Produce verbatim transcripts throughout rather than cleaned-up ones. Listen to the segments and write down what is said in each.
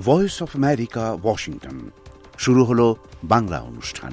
Voice of America, Washington. শুরু হলো বাংলা অনুষ্ঠান।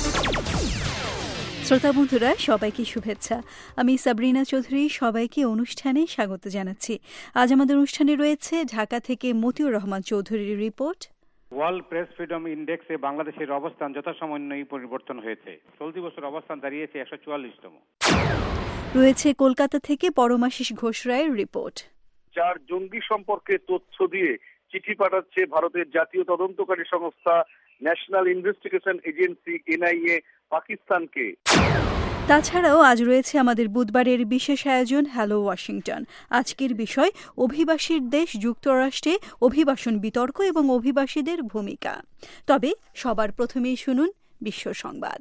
শ্রোতা বন্ধুরা, সবাইকে শুভেচ্ছা। আমি সাবরিনা চৌধুরী সবাইকে অনুষ্ঠানে স্বাগত জানাচ্ছি। আজ আমাদের অনুষ্ঠানে রয়েছে ঢাকা থেকে মতিউর রহমান চৌধুরীর রিপোর্ট। ওয়ার্ল্ড প্রেস ফ্রিডম ইন্ডেক্সে বাংলাদেশের অবস্থান যথাসমন্বয়ে পরিবর্তন হয়েছে। চলতি বছর অবস্থান দাঁড়িয়েছে একশো চুয়াল্লিশতম। রয়েছে কলকাতা থেকে পরমাশিস ঘোষ রায়ের রিপোর্ট। চার জঙ্গি সম্পর্কে তথ্য দিয়ে চিঠি পাঠাচ্ছে ভারতের জাতীয় তদন্তকারী সংস্থা ন্যাশনাল ইনভেস্টিগেশন এজেন্সি এনআইএ পাকিস্তানকে। তাছাড়াও আজ রয়েছে আমাদের বুধবারের বিশেষ আয়োজন হ্যালো ওয়াশিংটন। আজকের বিষয় অভিবাসীর দেশ যুক্তরাষ্ট্রে অভিবাসন বিতর্ক এবং অভিবাসীদের ভূমিকা। তবে সবার প্রথমেই শুনুন বিশ্ব সংবাদ।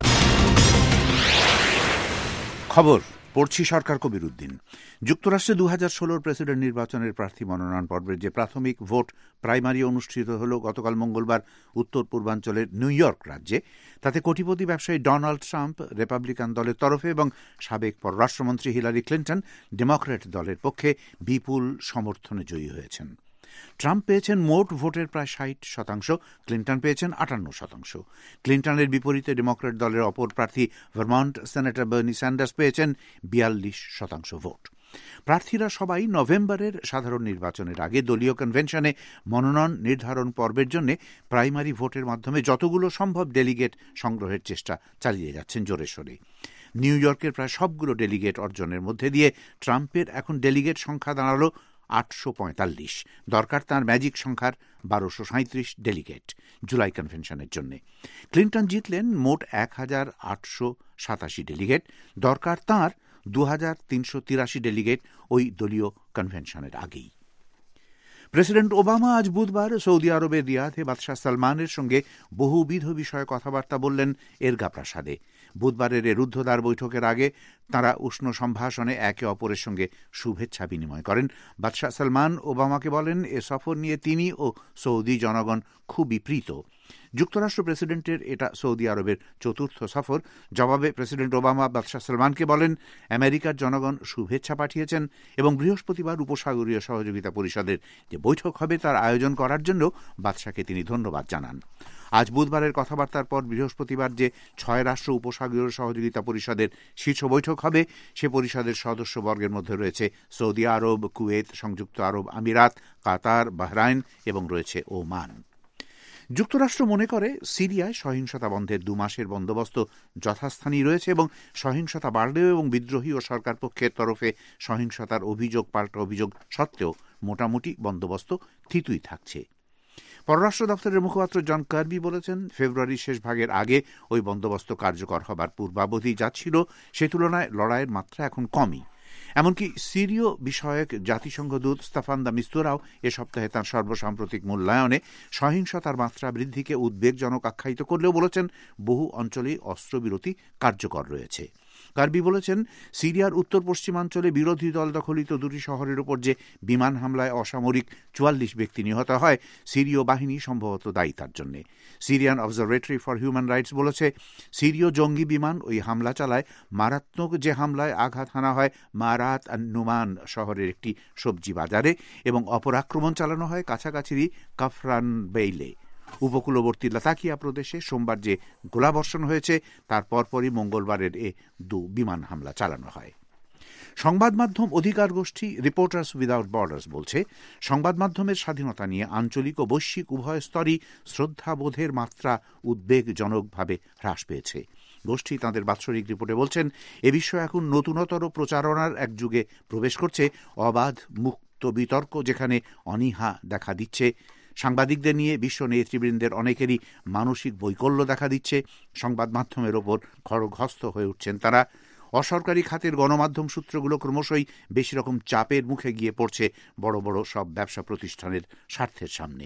খবর পড়ছি সরকার কবির উদ্দিন। যুক্তরাষ্ট্রে দু হাজার ষোলোর প্রেসিডেন্ট নির্বাচনের প্রার্থী মনোনয়ন পর্বের যে প্রাথমিক ভোট প্রাইমারি অনুষ্ঠিত হল গতকাল মঙ্গলবার উত্তর পূর্বাঞ্চলের নিউ ইয়র্ক রাজ্যে। তাতে কোটিপতি ব্যবসায়ী ডোনাল্ড ট্রাম্প রিপাবলিকান দলের তরফে এবং সাবেক পররাষ্ট্রমন্ত্রী হিলারি ক্লিন্টন ডেমোক্র্যাট দলের পক্ষে বিপুল সমর্থনে জয়ী হয়েছেন। ট্রাম্প পেয়েছেন মোট ভোটের প্রায় ষাট শতাংশ, ক্লিন্টন পেয়েছেন আটান্ন শতাংশ। ক্লিন্টনের বিপরীতে ডেমোক্র্যাট দলের অপর প্রার্থী ভারমন্ট সেনেটর বার্নি স্যান্ডার্স পেয়েছেন বিয়াল্লিশ শতাংশ ভোট। প্রার্থীরা সবাই নভেম্বরের সাধারণ নির্বাচনের আগে দলীয় কনভেনশনে মনোনয়ন নির্ধারণ পর্বের জন্য প্রাইমারি ভোটের মাধ্যমে যতগুলো সম্ভব ডেলিগেট সংগ্রহের চেষ্টা চালিয়ে যাচ্ছেন জোরে সোরে। নিউ ইয়র্কের প্রায় সবগুলো ডেলিগেট অর্জনের মধ্যে দিয়ে ট্রাম্পের এখন ডেলিগেট সংখ্যা দাঁড়ালো আটশো পঁয়তাল্লিশ। দরকার তাঁর ম্যাজিক সংখ্যার বারোশো সাঁত্রিশ ডেলিগেট জুলাই কনভেনশনের জন্য। ক্লিন্টন জিতলেন মোট এক হাজার আটশো সাতাশি ডেলিগেট। দরকার তাঁর দু হাজার তিনশো তিরাশি ডেলিগেট ওই দলীয় কনভেনশনের আগেই। প্রেসিডেন্ট ওবামা আজ বুধবার সৌদি আরবের রিয়াদে বাদশাহ সালমানের সঙ্গে বহুবিধ বিষয়ে কথাবার্তা বললেন এরগা প্রাসাদে। বুধবারের এ রুদ্ধদ্বার বৈঠকের আগে তাঁরা উষ্ণ সম্ভাষণে একে অপরের সঙ্গে শুভেচ্ছা বিনিময় করেন। বাদশাহ সালমান ওবামাকে বলেন এ সফর নিয়ে তিনি ও সৌদি জনগণ খুবই প্রীত। যুক্তরাষ্ট্র প্রেসিডেন্টের এটা সৌদি আরবের চতুর্থ সফর। জবাবে প্রেসিডেন্ট ওবামা বাদশাহ সালমানকে বলেন আমেরিকার জনগণ শুভেচ্ছা পাঠিয়েছেন এবং বৃহস্পতিবার উপসাগরীয় সহযোগিতা পরিষদের যে বৈঠক হবে তার আয়োজন করার জন্য বাদশাহকে তিনি ধন্যবাদ জানান। আজ বুধবারের কথাবার্তার পর বৃহস্পতিবার যে ছয় রাষ্ট্র উপসাগরীয় সহযোগিতা পরিষদের শীর্ষ বৈঠক হবে সে পরিষদের সদস্যবর্গের মধ্যে রয়েছে সৌদি আরব, কুয়েত, সংযুক্ত আরব আমিরাত, কাতার, বাহরাইন এবং রয়েছে ওমান। যুক্তরাষ্ট্র মনে করে সিরিয়ায় সহিংসতা বন্ধের দু মাসের বন্দোবস্ত যথাস্থানেই রয়েছে এবং সহিংসতা বাড়লেও এবং বিদ্রোহী ও সরকার পক্ষের তরফে সহিংসতার অভিযোগ পাল্টা অভিযোগ সত্ত্বেও মোটামুটি বন্দোবস্ত থিতুই থাকছে। পররাষ্ট্র দপ্তরের মুখপাত্র জন কার্বি বলেছেন ফেব্রুয়ারির শেষ ভাগের আগে ওই বন্দোবস্ত কার্যকর হবার পূর্বাবধি যাচ্ছিল সে তুলনায় লড়াইয়ের মাত্রা এখন কমই। এমনকি সিরীয় বিষয়ক জাতিসংঘ দূত স্তাফান দা মিস্তুরাও এ সপ্তাহে তাঁর সর্বসাম্প্রতিক মূল্যায়নে সহিংসতার মাত্রা বৃদ্ধিকে উদ্বেগজনক আখ্যায়িত করলেও বলেছেন বহু অঞ্চলেই অস্ত্রবিরতি কার্যকর রয়েছে। কার্বি বলেছেন সিরিয়ার উত্তর পশ্চিমাঞ্চলে বিরোধী দল দখলিত দুটি শহরের উপর যে বিমান হামলায় অসামরিক চুয়াল্লিশ ব্যক্তি নিহত হয় সিরীয় বাহিনী সম্ভবত দায়ী তার জন্য। Syrian observatory for human rights বলেছে সিরীয় জঙ্গি বিমান ওই হামলা চালায় মারাত্মক যে হামলায় আঘাত হানা হয় মারাত আর নুমান শহরের একটি সবজি বাজারে এবং অপর আক্রমণ চালানো হয় কাছাকাছিরই কাফরান বেইলে। উপকূলবর্তী লাতাকিয়া প্রদেশে সোমবার যে গোলাবর্ষণ হয়েছে তার পরপরই মঙ্গলবারের এ দু বিমান হামলা চালানো হয়। সংবাদ মাধ্যম অধিকার গোষ্ঠী রিপোর্টার্স উইদাউট বর্ডার্স বলছে সংবাদ মাধ্যমের স্বাধীনতা নিয়ে আঞ্চলিক ও বৈশ্বিক উভয় স্তরই শ্রদ্ধাবোধের মাত্রা উদ্বেগজনকভাবে হ্রাস পেয়েছে। গোষ্ঠী তাঁদের বাৎসরিক রিপোর্টে বলছেন এ বিষয়ে এখন নতুনতর প্রচারণার এক যুগে প্রবেশ করছে। অবাধ মুক্ত বিতর্ক যেখানে অনীহা দেখা দিচ্ছে, সাংবাদিকদের নিয়ে বিশ্ব নেতৃবৃন্দের অনেকেরই মানসিক বৈকল্য দেখা দিচ্ছে, সংবাদ মাধ্যমের ওপর খড়গহস্ত হয়ে উঠছেন তারা। অসরকারি খাতের গণমাধ্যম সূত্রগুলো ক্রমশই বেশি রকম চাপের মুখে গিয়ে পড়ছে বড় বড় সব ব্যবসা প্রতিষ্ঠানের স্বার্থের সামনে।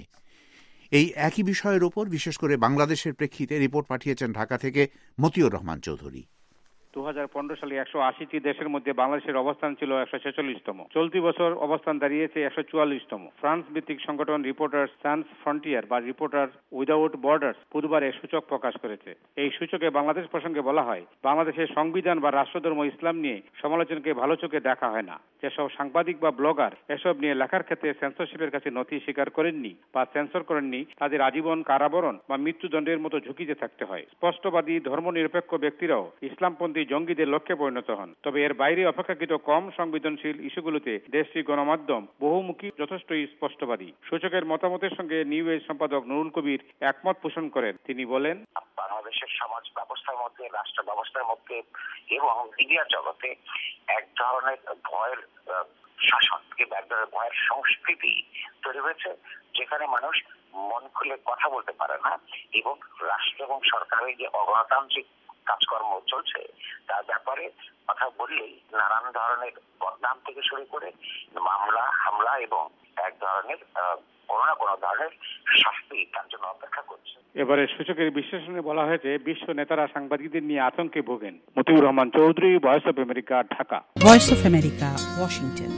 এই একই বিষয়ের ওপর বিশেষ করে বাংলাদেশের প্রেক্ষিতে রিপোর্ট পাঠিয়েছেন ঢাকা থেকে মতিউর রহমান চৌধুরী। দু হাজার পনেরো সালে একশো আশিটি দেশের মধ্যে বাংলাদেশের অবস্থান ছিল একশো ছেচল্লিশতম। চলতি বছর অবস্থান দাঁড়িয়েছে একশো চুয়াল্লিশতম। ফ্রান্স ভিত্তিক সংগঠন রিপোর্টার্স সান্স ফ্রন্টিয়ার বা রিপোর্টার উইদাউট বর্ডার্স বুধবার এই সূচক প্রকাশ করেছে। এই সূচকে বাংলাদেশ প্রসঙ্গে বলা হয়, বাংলাদেশের সংবিধান বা রাষ্ট্রধর্ম ইসলাম নিয়ে সমালোচনাকে ভালো চোখে দেখা হয় না। যেসব সাংবাদিক বা ব্লগার এসব নিয়ে লেখার ক্ষেত্রে সেন্সরশিপের কাছে নথি স্বীকার করেননি বা সেন্সর করেননি, তাদের আজীবন কারাবরণ বা মৃত্যুদণ্ডের মতো ঝুঁকিতে থাকতে হয়। স্পষ্টবাদী ধর্মনিরপেক্ষ ব্যক্তিরাও ইসলামপন্থী জঙ্গিদের লক্ষ্যে পরিণত হন। তবে এর বাইরে অপেক্ষাকৃত কম সংবেদনশীল ইস্যুগুলোতে দেশটির গণমাধ্যম বহুমুখী যথেষ্টই স্পষ্টবাদী। সূচকের মতামতের সঙ্গে নিউ এজ সম্পাদক নুরুল কবির একমত পোষণ করেন। তিনি বলেন, বাংলাদেশের সমাজ ব্যবস্থার মধ্যে, রাষ্ট্র ব্যবস্থার মধ্যে এবং মিডিয়ার জগতে এক ধরনের ভয়ের শাসন কিংবা এক ধরনের ভয়ের সংস্কৃতি তৈরি হয়েছে, যেখানে মানুষ মন খুলে কথা বলতে পারে না এবং রাষ্ট্র এবং সরকারের যে অগণতান্ত্রিক কাজকর্ম চলছে তার ব্যাপারে কথা বললেই নানান ধরনের বদনাম থেকে শুরু করে মামলা হামলা এবং এক ধরনের কোনো না কোনো ধরনের শাস্তি তার জন্য অপেক্ষা করছে। এবারে সূচকের বিশ্লেষণে বলা হয়েছে, বিশ্ব নেতারা সাংবাদিকদের নিয়ে আতঙ্কে ভোগেন। Motiur Rahman Chowdhury, voice of America, Dhaka. Voice of America, Washington.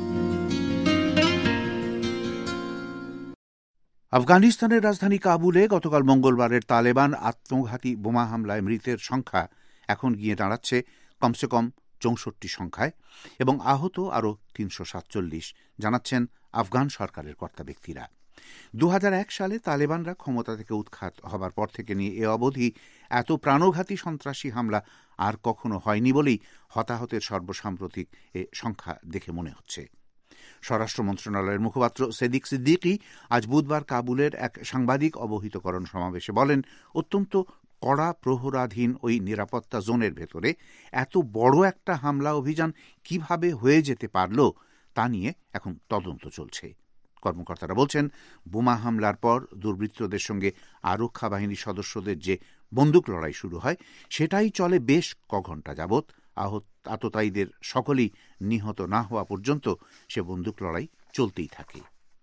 আফগানিস্তানের রাজধানী কাবুলে গতকাল মঙ্গলবারের তালেবান আত্মঘাতী বোমা হামলায় মৃতের সংখ্যা এখন গিয়ে দাঁড়াচ্ছে কমসে কম চৌষট্টি সংখ্যায় এবং আহত আরও তিনশো সাতচল্লিশ, জানাচ্ছেন আফগান সরকারের কর্তা ব্যক্তিরা। দু হাজার এক সালে তালেবানরা ক্ষমতা থেকে উৎখাত হবার পর থেকে নিয়ে এ অবধি এত প্রাণঘাতী সন্ত্রাসী হামলা আর কখনো হয়নি বলেই হতাহতের সর্বসাম্প্রতিক এ সংখ্যা দেখে মনে হচ্ছে। স্বরাষ্ট্র মন্ত্রণালয়ের মুখপাত্র সেদিক সিদ্দিকি আজ বুধবার কাবুলের এক সাংবাদিক অবহিতকরণ সমাবেশে বলেন, অত্যন্ত কড়া প্রহরাধীন ওই নিরাপত্তা জোনের ভেতরে এত বড় একটা হামলা অভিযান কিভাবে হয়ে যেতে পারল তা নিয়ে এখন তদন্ত চলছে। কর্মকর্তারা বলছেন, বোমা হামলার পর দুর্বৃত্তদের সঙ্গে আরক্ষা বাহিনীর সদস্যদের যে বন্দুক লড়াই শুরু হয় সেটাই চলে বেশ কঘণ্টা যাবৎ। আহত আততায়ীদের সকলেই নিহত না হওয়া পর্যন্ত সে বন্দুক লড়াই চলতেই থাকে।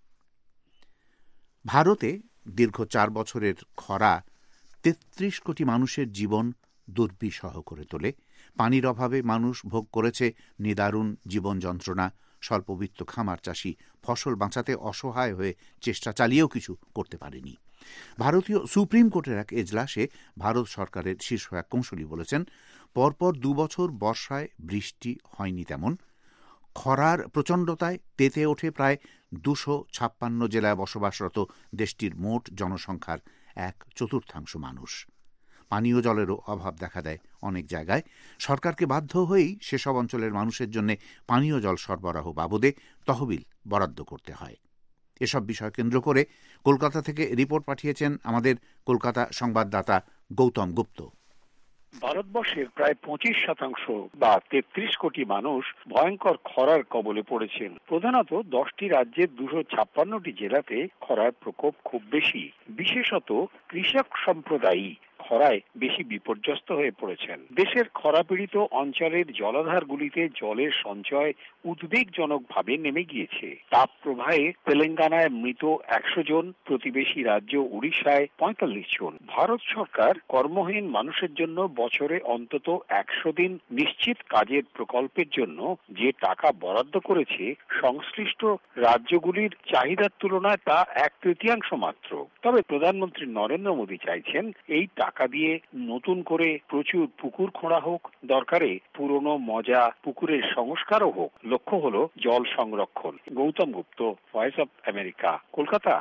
ভারতে দীর্ঘ চার বছরের খরা তেত্রিশ কোটি মানুষের জীবন দুর্বিষহ করে তোলে। পানির অভাবে মানুষ ভোগ করেছে নিদারুণ জীবন যন্ত্রণা। স্বল্পবিত্ত খামার চাষি ফসল বাঁচাতে অসহায় হয়ে চেষ্টা চালিয়েও কিছু করতে পারেনি। ভারতীয় সুপ্রিম কোর্টের এক এজলাসে ভারত সরকারের শীর্ষ এক কৌঁসুলি বলেছেন, পরপর দুবছর বর্ষায় বৃষ্টি হয়নি তেমন। খরার প্রচণ্ডতায় তেতে ওঠে প্রায় দুশো ছাপ্পান্ন জেলায় বসবাসরত দেশটির মোট জনসংখ্যার এক চতুর্থাংশ মানুষ। পানীয় জলেরও অভাব দেখা দেয় অনেক জায়গায়। সরকারকে বাধ্য হয়েই সেসব অঞ্চলের মানুষের জন্য পানীয় জল সরবরাহ বাবদে তহবিল বরাদ্দ করতে হয়। এসব বিষয় কেন্দ্র করে কলকাতা থেকে রিপোর্ট পাঠিয়েছেন আমাদের কলকাতা সংবাদদাতা গৌতম গুপ্ত। ভারতবর্ষের প্রায় পঁচিশ শতাংশ বা তেত্রিশ কোটি মানুষ ভয়ঙ্কর খরার কবলে পড়েছেন। প্রধানত দশটি রাজ্যের দুশো ছাপ্পান্নটি জেলাতে খরার প্রকোপ খুব বেশি। বিশেষত কৃষক সম্প্রদায়ই খরায় বেশি বিপর্যস্ত হয়ে পড়েছেন। দেশের খরাপীড়িত অঞ্চলের জলাধারগুলিতে জলের সঞ্চয় উদ্বেগজনকভাবে নেমে গিয়েছে। তাপ প্রবাহে তেলেঙ্গানায় মৃত একশো জন, প্রতিবেশী রাজ্য উড়িষ্যায় পঁয়তাল্লিশ জন। ভারত সরকার কর্মহীন মানুষের জন্য বছরে অন্তত একশো দিন নিশ্চিত কাজের প্রকল্পের জন্য যে টাকা বরাদ্দ করেছে, সংশ্লিষ্ট রাজ্যগুলির চাহিদার তুলনায় তা এক তৃতীয়াংশ মাত্র। তবে প্রধানমন্ত্রী নরেন্দ্র মোদী চাইছেন এই টাকা দিয়ে নতুন করে প্রচুর পুকুর খোঁড়া হোক, দরকারে পুরনো মজা পুকুরের সংস্কারও হোক। লক্ষ্য হল জল সংরক্ষণ। Gautam Gupta, voice of America, Kolkata.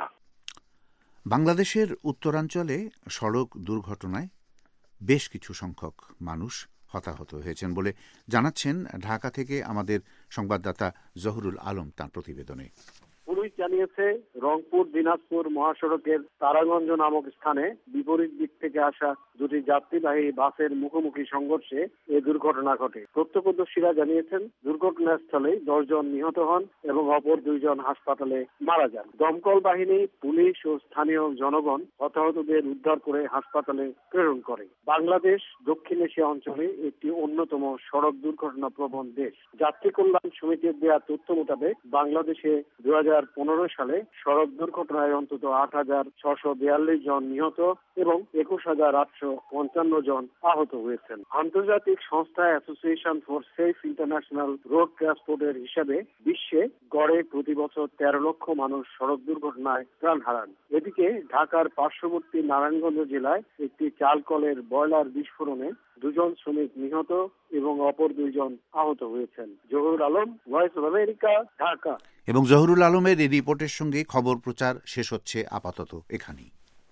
বাংলাদেশের উত্তরাঞ্চলে সড়ক দুর্ঘটনায় বেশ কিছু সংখ্যক মানুষ হতাহত হয়েছেন বলে জানাচ্ছেন ঢাকা থেকে আমাদের সংবাদদাতা জহুরুল আলম তাঁর প্রতিবেদনে। পুলিশ জানিয়েছে, রংপুর দিনাজপুর মহাসড়কের তারাগঞ্জ নামক স্থানে বিপরীত দিক থেকে আসা দুটি যাত্রীবাহী বাসের মুখোমুখি সংঘর্ষে এ দুর্ঘটনা ঘটে। প্রত্যক্ষদর্শীরা জানিয়েছেন, ঘটনাস্থলেই দশ জন নিহত হন এবং অপর দুইজন হাসপাতালে মারা যান। দমকল বাহিনী, পুলিশ ও স্থানীয় জনগণ হতাহতদের উদ্ধার করে হাসপাতালে প্রেরণ করে। বাংলাদেশ দক্ষিণ এশিয়া অঞ্চলে একটি অন্যতম সড়ক দুর্ঘটনা প্রবণ দেশ। যাত্রী কল্যাণ সমিতির দেওয়া তথ্য মোতাবেক বাংলাদেশে দুই হাজার হাজার পনেরো সালে সড়ক দুর্ঘটনায় অন্তত আট হাজার ছশো বিয়াল্লিশ জন নিহত এবং একুশ হাজার আটশো পঞ্চান্ন জন আহত হয়েছেন। আন্তর্জাতিক সংস্থা association for safe international road ট্রান্সপোর্টের হিসাবে বিশ্বে গড়ে প্রতি বছর তেরো লক্ষ মানুষ সড়ক দুর্ঘটনায় প্রাণ হারান। এদিকে ঢাকার পার্শ্ববর্তী নারায়ণগঞ্জ জেলায় একটি চাল কলের বয়লার বিস্ফোরণে দুজন শ্রমিক নিহত এবং অপর দুইজন আহত হয়েছেন। Zahurul Alam, voice of America, Dhaka. এবং জহুরুল আলমের এই রিপোর্টের সঙ্গে খবর প্রচার শেষ হচ্ছে আপাতত এখানেই।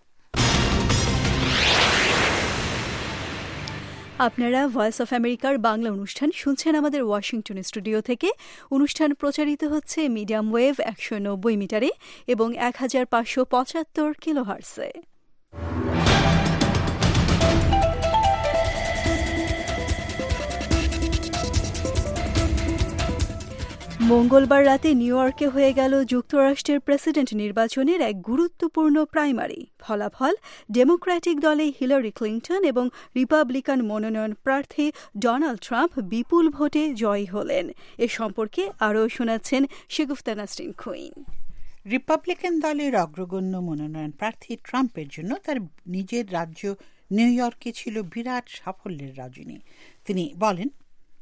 আপনারা ভয়েস অফ আমেরিকার বাংলা অনুষ্ঠান শুনছেন আমাদের ওয়াশিংটন স্টুডিও থেকে। অনুষ্ঠান প্রচারিত হচ্ছে মিডিয়াম ওয়েভ একশো নব্বই মিটারে এবং এক হাজার পাঁচশো পঁচাত্তর কিলোহার্টসে। মঙ্গলবার রাতে নিউ ইয়র্কে হয়ে গেল যুক্তরাষ্ট্রের প্রেসিডেন্ট নির্বাচনের এক গুরুত্বপূর্ণ প্রাইমারি। ফলাফল, ডেমোক্র্যাটিক দলে হিলারি ক্লিন্টন এবং রিপাবলিকান মনোনয়ন প্রার্থী ডোনাল্ড ট্রাম্প বিপুল ভোটে জয়ী হলেন। এ সম্পর্কে আরও শোনাচ্ছেন শেগুফতা নাসরিন কুইন। রিপাবলিকান দলের অগ্রগণ্য মনোনয়ন প্রার্থী ট্রাম্পের জন্য তার নিজের রাজ্য নিউ ইয়র্কে ছিল বিরাট সাফল্যের রজনী। তিনি বলেন,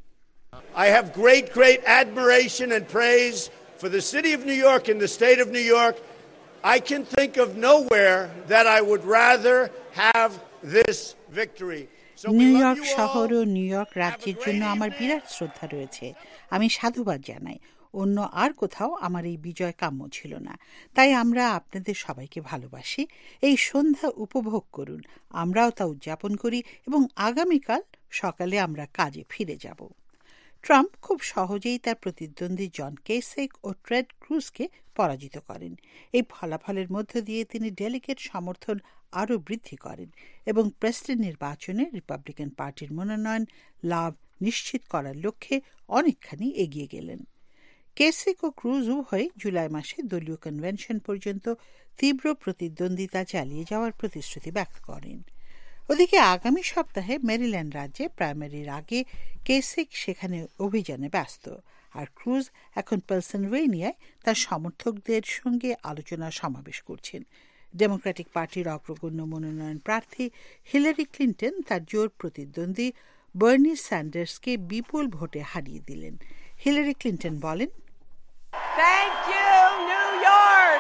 I have great, great admiration and praise for the city of New York and the state of New York. I can think of nowhere that I would rather have this victory. New York শহর ও new York রাজ্যের জন্য আমার বিরাট শ্রদ্ধা রয়েছে। আমি সাধুবাদ জানাই। অন্য আর কোথাও আমার এই বিজয় কাম্য ছিল না। তাই আমরা আপনাদের সবাইকে ভালোবাসি। এই সন্ধ্যা উপভোগ করুন, আমরাও তা উদযাপন করি এবং আগামীকাল সকালে আমরা কাজে ফিরে যাব। ট্রাম্প খুব সহজেই তার প্রতিদ্বন্দ্বী জন কেসিক ও টেড ক্রুজকে পরাজিত করেন। এই ফলাফলের মধ্য দিয়ে তিনি ডেলিগেট সমর্থন আরও বৃদ্ধি করেন এবং প্রেসিডেন্ট নির্বাচনে রিপাবলিকান পার্টির মনোনয়ন লাভ নিশ্চিত করার লক্ষ্যে অনেকখানি এগিয়ে গেলেন। কেসিক ও ক্রুজ উভয়ে জুলাই মাসে দলীয় কনভেনশন পর্যন্ত তীব্র প্রতিদ্বন্দ্বিতা চালিয়ে যাওয়ার প্রতিশ্রুতি ব্যক্ত করেন। ওদিকে আগামী সপ্তাহে মেরিল্যান্ড রাজ্যে প্রাইমারির আগে কেসিক সেখানে অভিযানে ব্যস্ত, আর ক্রুজ এখন পেনসিলভেনিয়ায় তার সমর্থকদের সঙ্গে আলোচনা সমাবেশ করছেন। ডেমোক্রেটিক পার্টির অগ্রগণ্য মনোনয়ন প্রার্থী হিলারি ক্লিন্টন তার জোর প্রতিদ্বন্দ্বী বার্নি স্যান্ডার্সকে বিপুল ভোটে হারিয়ে দিলেন। হিলারি ক্লিন্টন বলেন, Thank you, New York!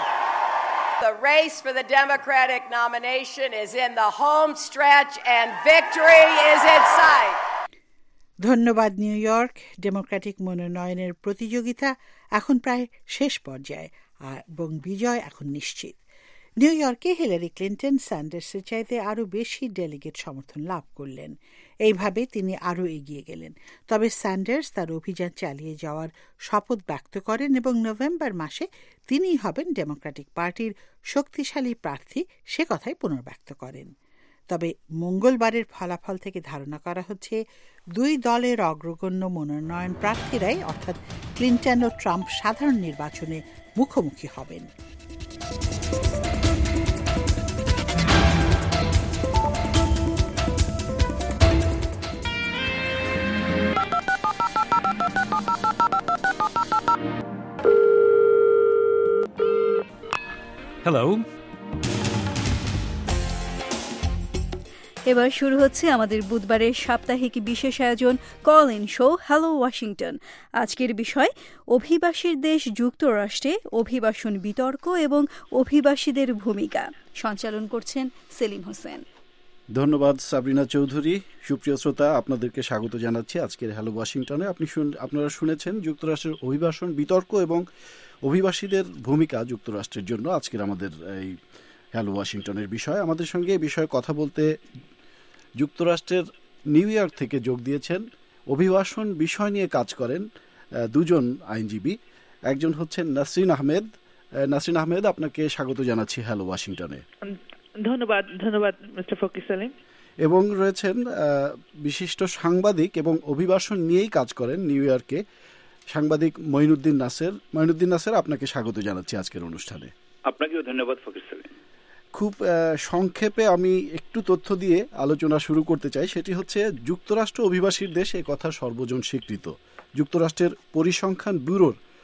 The race for the Democratic nomination is in the home stretch and victory is in sight. ধন্যবাদ নিউ ইয়র্ক। ডেমোক্রেটিক মনোনয়নের প্রতিযোগিতা এখন প্রায় শেষ পর্যায়ে এবং বিজয় এখন নিশ্চিত। নিউ ইয়র্কে হিলারি ক্লিন্টন স্যান্ডার্সের চাইতে আরও বেশি ডেলিগেট সমর্থন লাভ করলেন। এইভাবে তিনি আরও এগিয়ে গেলেন। তবে স্যান্ডার্স তার অভিযান চালিয়ে যাওয়ার শপথ ব্যক্ত করেন এবং নভেম্বর মাসে তিনিই হবেন ডেমোক্রেটিক পার্টির শক্তিশালী প্রার্থী সে কথাই পুনর্ব্যক্ত করেন। তবে মঙ্গলবারের ফলাফল থেকে ধারণা করা হচ্ছে দুই দলের অগ্রগণ্য মনোনয়ন প্রার্থীরাই অর্থাৎ ক্লিন্টন ও ট্রাম্প সাধারণ নির্বাচনে মুখোমুখি হবেন। হ্যালো। এবার শুরু হচ্ছে আমাদের বুধবারের সাপ্তাহিক বিশেষ আয়োজন call in show hello Washington. আজকের বিষয় অভিবাসীর দেশ যুক্তরাষ্ট্রে অভিবাসন বিতর্ক এবং অভিবাসীদের ভূমিকা। সঞ্চালন করছেন সেলিম হোসেন। ধন্যবাদ সাবরিনা চৌধুরী। সুপ্রিয় শ্রোতা, আপনাদেরকে স্বাগত জানাচ্ছি আজকের হ্যালো ওয়াশিংটনে। আপনি আপনারা শুনেছেন যুক্তরাষ্ট্রের অভিবাসন বিতর্ক এবং অভিবাসীদের ভূমিকা যুক্তরাষ্ট্রের জন্য আজকের আমাদের এই হ্যালো ওয়াশিংটনের বিষয়। আমাদের সঙ্গে এই বিষয়ে কথা বলতে যুক্তরাষ্ট্রের নিউ ইয়র্ক থেকে যোগ দিয়েছেন, অভিবাসন বিষয় নিয়ে কাজ করেন দুজন আইনজীবী। একজন হচ্ছেন নাসরিন আহমেদ। নাসরিন আহমেদ, আপনাকে স্বাগত জানাচ্ছি হ্যালো ওয়াশিংটনে। ধন্যবাদ। ধন্যবাদ মিস্টার ফকির সালিম। এবং রয়েছেন বিশিষ্ট সাংবাদিক এবং অভিবাসন নিয়েই কাজ করেন নিউ ইয়র্কে সাংবাদিক মঈনুদ্দিন নাসের। মঈনুদ্দিন নাসের, আপনাকে স্বাগত জানাচ্ছি আজকের অনুষ্ঠানে। আপনাকেও ধন্যবাদ ফকির সালিম। খুব সংক্ষেপে আমি একটু তথ্য দিয়ে আলোচনা শুরু করতে চাই। সেটি হচ্ছে যুক্তরাষ্ট্র অভিবাসীর দেশ, এ কথা সর্বজন স্বীকৃত। যুক্তরাষ্ট্রের পরিসংখ্যান ব্যুরোর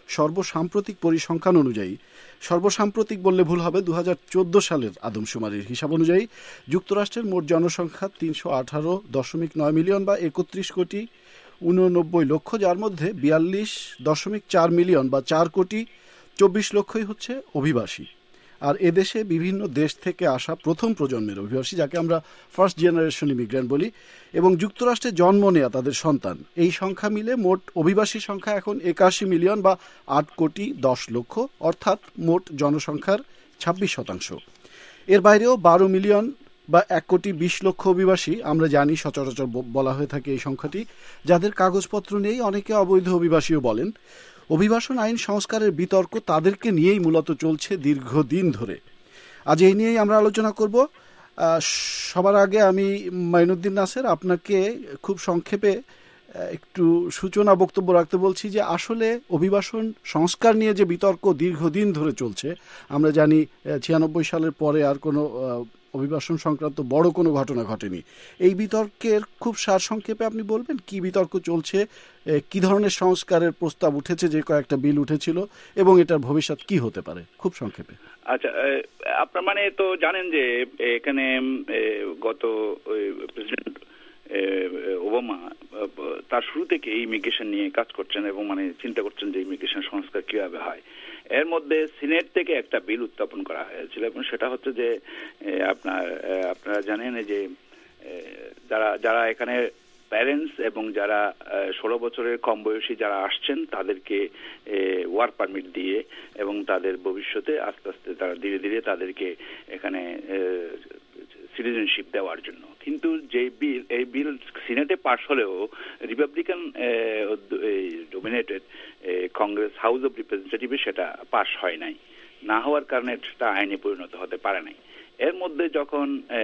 সর্বসাম্প্রতিক পরিসংখ্যান অনুযায়ী, সর্বসাম্প্রতিক বললে ভুল হবে, দু হাজার চোদ্দ সালের আদমশুমারির হিসাব অনুযায়ী যুক্তরাষ্ট্রের মোট জনসংখ্যা তিনশো আঠারো দশমিক নয় মিলিয়ন বা একত্রিশ কোটি উননব্বই লক্ষ, যার মধ্যে বিয়াল্লিশ দশমিক চার মিলিয়ন বা চার কোটি চব্বিশ লক্ষই হচ্ছে অভিবাসী। আর এদেশে বিভিন্ন দেশ থেকে আসা প্রথম প্রজন্মের অভিবাসী, যাকে আমরা ফার্স্ট জেনারেশন ইমিগ্রেন্ট বলি, এবং যুক্তরাষ্ট্রে জন্ম নেয়া তাদের সন্তান, এই সংখ্যা মিলে মোট অভিবাসী সংখ্যা এখন একাশি মিলিয়ন বা আট কোটি দশ লক্ষ, অর্থাৎ মোট জনসংখ্যার ছাব্বিশ শতাংশ। এর বাইরেও বারো মিলিয়ন বা এক কোটি বিশ লক্ষ অভিবাসী আমরা জানি, সচরাচর বলা হয়ে থাকে এই সংখ্যাটি, যাদের কাগজপত্র নেই, অনেকে অবৈধ অভিবাসীও বলেন। অভিবাসন আইন সংস্কারের বিতর্ক তাদেরকে নিয়েই মূলত চলছে দীর্ঘদিন ধরে। আজ এই নিয়েই আমরা আলোচনা করব। সবার আগে আমি মাইনুদ্দিন নাসের, আপনাকে খুব সংক্ষেপে একটু সূচনা বক্তব্য রাখতে বলছি যে আসলে অভিবাসন সংস্কার নিয়ে যে বিতর্ক দীর্ঘদিন ধরে চলছে, আমরা জানি ছিয়ানব্বই সালের পরে আর কোনো অভিবাসন সংক্রান্ত বড় কোনো ঘটনা ঘটেনি। এই বিতর্কের খুব সারসংক্ষেপে আপনি বলবেন কি বিতর্ক চলছে, কি ধরনের সংস্কারের প্রস্তাব উঠেছে, যে কয়েকটা বিল উঠেছিল, এবং এটার ভবিষ্যৎ কি হতে পারে, খুব সংক্ষেপে। আচ্ছা, আপনার মানে তো জানেন যে এখানে গত প্রেসিডেন্ট ওবামা তার শুরু থেকে ইমিগ্রেশন নিয়ে কাজ করছেন এবং মানে চিন্তা করছেন যে ইমিগ্রেশন সংস্কার কিভাবে হয়। এর মধ্যে সিনেট থেকে একটা বিল উত্থাপন করা হয়েছিল এবং সেটা হচ্ছে যে আপনার আপনারা জানেন যে যারা যারা এখানে প্যারেন্টস এবং যারা ষোলো বছরের কম বয়সী যারা আসছেন তাদেরকে ওয়ার্ক পারমিট দিয়ে এবং তাদের ভবিষ্যতে আস্তে আস্তে তারা ধীরে ধীরে তাদেরকে এখানে সিটিজেনশিপ দেওয়ার জন্য। কিন্তু যে বিল, এই বিল সিনেটে পাস হলেও Republican dominated Congress house of রিপ্রেজেন্টেটিভে সেটা পাস হয় নাই, না হওয়ার কারণে সেটা আইনে পরিণত হতে পারে নাই। এর মধ্যে যখন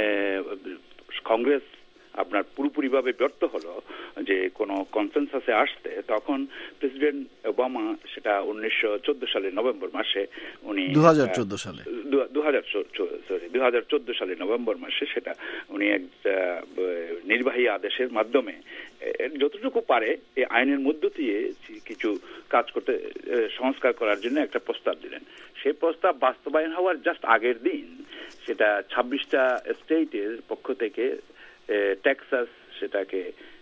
কংগ্রেস আপনার পুরোপুরিভাবে ব্যর্থ হলো যে কোনো কনসেনসাসে আসতে, তখন প্রেসিডেন্ট ওবামা সেটা উনিশশো চোদ্দ সালের নভেম্বর মাসে উনি দু হাজার চোদ্দ সালে দু হাজার সরি দু হাজার চোদ্দ সালের নভেম্বর মাসে সেটা উনি এক নির্বাহী আদেশের মাধ্যমে যতটুকু পারে এই আইনের মধ্য দিয়ে কিছু কাজ করতে, সংস্কার করার জন্য একটা প্রস্তাব দিলেন। সেই প্রস্তাব বাস্তবায়ন হওয়ার জাস্ট আগের দিন সেটা ছাব্বিশটা স্টেটের পক্ষ থেকে টেক্সাস সেটাকে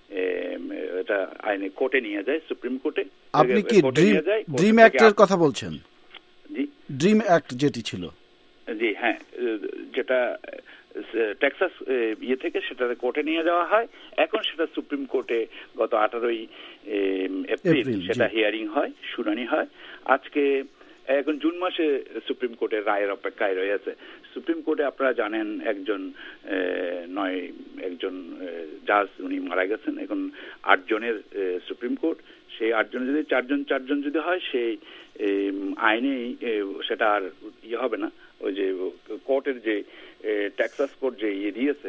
এটা আইনে কোর্টে নিয়ে যায়, সুপ্রিম কোর্টে। আপনি কি ড্রিম অ্যাক্টের কথা বলছেন? জি, ড্রিম অ্যাক্ট যেটি ছিল। জি হ্যাঁ, যেটা টেক্সাস ইয়ে থেকে সেটা কোর্টে নিয়ে যাওয়া হয়। এখন সেটা সুপ্রিম কোর্টে গত আঠারোই এপ্রিল সেটা হিয়ারিং হয়, শুনানি হয়। আজকে এখন জুন মাসে সুপ্রিম কোর্টের রায়ের অপেক্ষায় রয়েছে। সুপ্রিম কোর্টে আপনারা জানেন একজন নয় একজন জাজ উনি মারা গেছেন। এখন আট জনের সুপ্রিম কোর্ট, সেই আটজনের যদি চারজন চারজন যদি হয় সেই আইনেই সেটা আর ইয়ে হবে না। ওই যে কোর্টের যে টেক্সাস কোর্ট যে ইয়ে দিয়েছে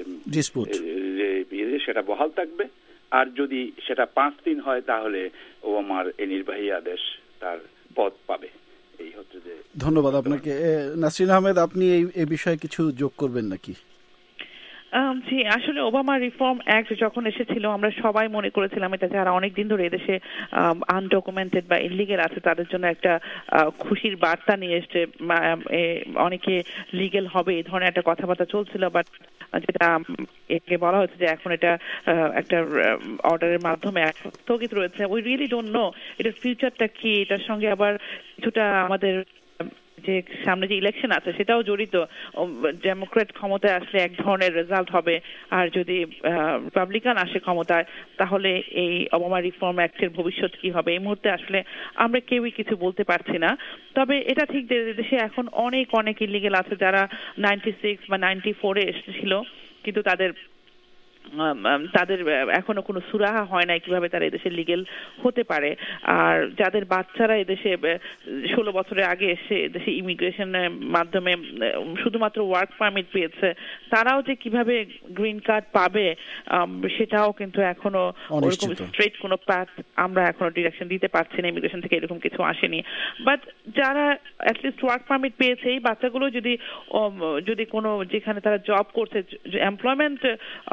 যে সেটা বহাল থাকবে। আর যদি সেটা পাঁচ দিন হয় তাহলে ওবামার এই নির্বাহী আদেশ তার পদ পাবে। এই হচ্ছে যে। ধন্যবাদ আপনাকে। নাসরিন আহমেদ, আপনি এই এই বিষয়ে কিছু যোগ করবেন নাকি? জি, আসলে ওবামা রিফর্ম অ্যাক্ট যখন এসেছিল আমরা সবাই মনে করেছিলাম এটা যারা অনেক দিন ধরে এদেশে আনডকুমেন্টেড বা ইলিগেল আছে তাদের জন্য একটা খুশির বার্তা নিয়ে এসছে, অনেকে লিগেল হবে এই ধরনের একটা কথাবার্তা চলছিল। বাট যেটা একে বলা হচ্ছে যে এখন এটা একটা অর্ডারের মাধ্যমে স্থগিত রয়েছে। উই রিয়েলি ডোন্ট নো এটার ফিউচারটা কি। এটার সঙ্গে আবার কিছুটা আমাদের যে সামনে যে ইলেকশন আছে সেটাও জড়িত। ডেমোক্রেট ক্ষমতায় আসলে এক ধরনের রেজাল্ট হবে, আর যদি রিপাবলিকান আসে ক্ষমতায় তাহলে এই ওবামা রিফর্ম অ্যাক্টের ভবিষ্যৎ কি হবে এই মুহূর্তে আসলে আমরা কেউই কিছু বলতে পারছি না। তবে এটা ঠিক যে দেশে এখন অনেক অনেক ইলিগেল আছে যারা নাইনটি সিক্স বা নাইনটি ফোরে এসেছিল, কিন্তু তাদের তাদের এখনো কোনো সুরাহা হয় নাই কিভাবে তারা এদেশে লিগেল হতে পারে। আর যাদের বাচ্চারা এদেশে ষোলো বছরের আগে এসে এদেশে ইমিগ্রেশনের মাধ্যমে শুধুমাত্র ওয়ার্ক পারমিট পেয়েছে, তারাও যে কিভাবে গ্রিন কার্ড পাবে সেটাও কিন্তু এখনো ওরকম স্ট্রেট কোনো প্যাথ আমরা এখনো ডিরেকশন দিতে পারছি না। ইমিগ্রেশন থেকে এরকম কিছু আসেনি। বাট যারা অ্যাটলিস্ট ওয়ার্ক পারমিট পেয়েছে এই বাচ্চাগুলো যদি যদি কোনো যেখানে তারা জব করছে এমপ্লয়মেন্ট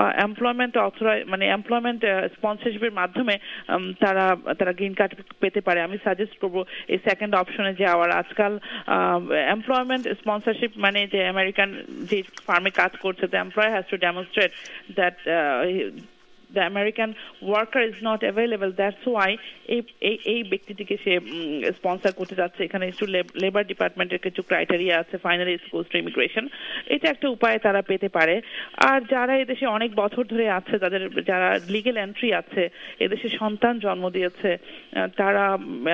এমপ্লয়মেন্ট অথরাইজ মানে এমপ্লয়মেন্ট স্পন্সরশিপের মাধ্যমে তারা তারা গ্রিন কার্ড পেতে পারে। আমি সাজেস্ট করবো এই সেকেন্ড অপশনে যাওয়ার। আজকাল এমপ্লয়মেন্ট স্পন্সরশিপ মানে যে আমেরিকান যে ফার্মে কাজ করছে, the employer has to demonstrate that the American worker is not available. That's why এই এই ব্যক্তিটিকে সে স্পন্সর করতে যাচ্ছে। এখানে একটু লেবার ডিপার্টমেন্টের কিছু ক্রাইটেরিয়া আছে, ফাইনালি গোজ টু ইমিগ্রেশন। এটা একটা উপায় তারা পেতে পারে। আর যারা এদেশে অনেক বছর ধরে আছে, তাদের যারা লিগ্যাল এন্ট্রি আছে, এদেশে সন্তান জন্ম দিয়েছে, তারা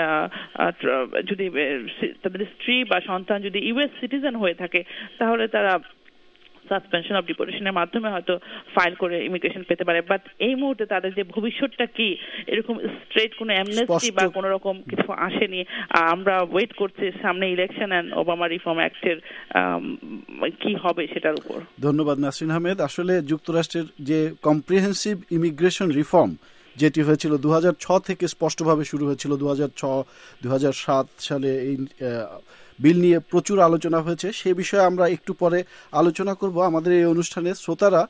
যদি তাদের স্ত্রী বা সন্তান যদি ইউএস সিটিজেন হয়ে থাকে, তাহলে তারা সাসপেনশন অফ ডিপোর্টেশনের মাধ্যমে হয়তো ফাইল করে ইমিগ্রেশন পেতে পারে। বাট এই মুহূর্তে তাদের যে ভবিষ্যৎটা কি, এরকম স্ট্রেট কোনো অ্যামনেস্টি বা কোনো রকম কিছু আসেনি। আমরা ওয়েট করছি সামনে ইলেকশন এন্ড ওবামা রিফর্ম অ্যাক্টের কি হবে সেটার উপর। ধন্যবাদ নাসরিন আহমেদ। আসলে যুক্তরাষ্ট্রের যে কম্প্রিহেন্সিভ ইমিগ্রেশন রিফর্ম যেটি হয়েছিল দু হাজার ছ থেকে স্পষ্টভাবে শুরু হয়েছিল, দু হাজার ছ দু হাজার সাত সালে এই বিল নিয়ে প্রচুর আলোচনা হয়েছে। সে বিষয়ে আমরা একটু পরে আলোচনা করব। আমাদের এই অনুষ্ঠানে শ্রোতারা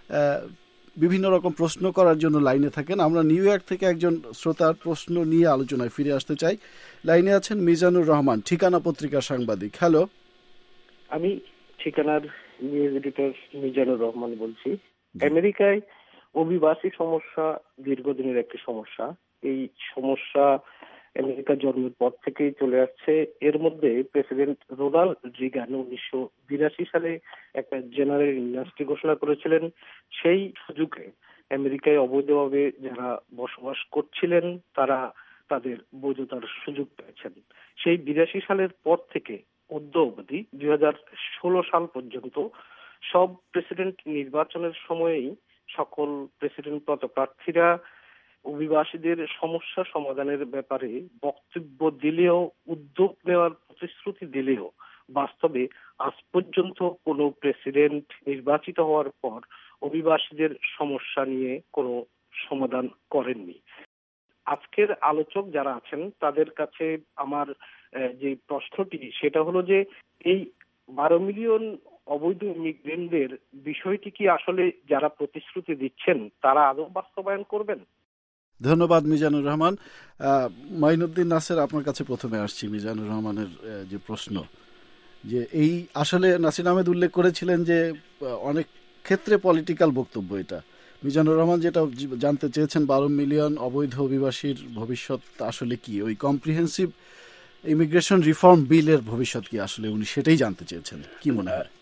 বিভিন্ন রকম প্রশ্ন করার জন্য লাইনে থাকেন। আমরা নিউ ইয়র্ক থেকে একজন শ্রোতার প্রশ্ন নিয়ে আলোচনায় ফিরে আসতে চাই। লাইনে আছেন মিজানুর রহমান, ঠিকানা পত্রিকার সাংবাদিক। হ্যালো, আমি ঠিকানার নিউজ এডিটর মিজানুর রহমান বলছি। আমেরিকায় অভিবাসী সমস্যা দীর্ঘদিনের একটি সমস্যা। এই সমস্যা আমেরিকা জন্মের পর থেকেই চলে আসছে। এর মধ্যে প্রেসিডেন্ট রোনাল্ড রিগান উনিশশো বিরাশি সালে একটা জেনারেল ইন্ডাস্ট্রি ঘোষণা করেছিলেন। সেই সুযোগে আমেরিকায় অবৈধভাবে যারা বসবাস করছিলেন তারা তাদের বৈধতার সুযোগ পেয়েছেন। সেই বিরাশি সালের পর থেকে অদ্য অবধি দুই হাজার ষোলো সাল পর্যন্ত সব প্রেসিডেন্ট নির্বাচনের সময়েই সকল প্রেসিডেন্ট পদপ্রার্থীরা অভিবাসীদের সমস্যা সমাধানের ব্যাপারে বক্তব্য দিলেও, উদ্যোগ নেওয়ার প্রতিশ্রুতি দিলেও বাস্তবে আজ পর্যন্ত কোনো প্রেসিডেন্ট নির্বাচিত হওয়ার পর অভিবাসীদের সমস্যা নিয়ে কোনো সমাধান করেননি। আজকের আলোচক যারা আছেন তাদের কাছে আমার যে প্রশ্নটি সেটা হলো যে এই বারো মিলিয়ন অবৈধ ইমিগ্রেন্টদের বিষয়টি কি আসলে যারা প্রতিশ্রুতি দিচ্ছেন তারা আদৌ বাস্তবায়ন করবেন? ধন্যবাদ মিজানুর রহমান। মাইনুদ্দিন নাসের, আপনার কাছে প্রথমে আসছি। মিজানুর রহমানের যে প্রশ্ন, যে এই আসলে নাসির আহমেদ উল্লেখ করেছিলেন যে অনেক ক্ষেত্রে পলিটিক্যাল বক্তব্য এটা। মিজানুর রহমান যেটা জানতে চেয়েছেন, বারো মিলিয়ন অবৈধ অভিবাসীর ভবিষ্যৎ আসলে কি, ওই কম্প্রিহেন্সিভ ইমিগ্রেশন রিফর্ম বিলের ভবিষ্যৎ কি, আসলে উনি সেটাই জানতে চেয়েছেন। কি মনে হয়?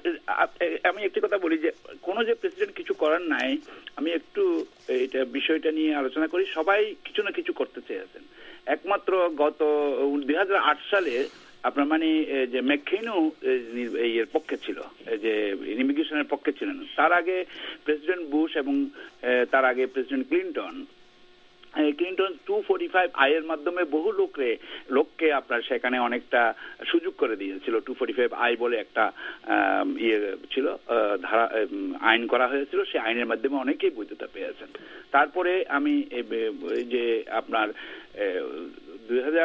আমি একটি কথা বলি যে কোনো যে প্রেসিডেন্ট কিছু করার নাই, আমি একটু এটা বিষয়টা নিয়ে আলোচনা করি। সবাই কিছু না কিছু করতে চেয়েছেন। একমাত্র গত দুই হাজার আট সালে আপনার মানে যে ম্যাককেইনও এর পক্ষে ছিল, যে ইমিগ্রেশনের পক্ষে ছিলেন। তার আগে প্রেসিডেন্ট বুশ এবং তার আগে President Clinton Clinton two forty five I এর মাধ্যমে বহু লোকরে লোককে আপনার সেখানে অনেকটা সুযোগ করে দিয়েছিল। টু ফোর্টি ফাইভ আই বলে একটা ইয়ে ছিল, ধারা আইন করা হয়েছিল। সেই আইনের মাধ্যমে অনেকেই বৈধতা পেয়েছেন। তারপরে আমি যে আপনার দুই হাজার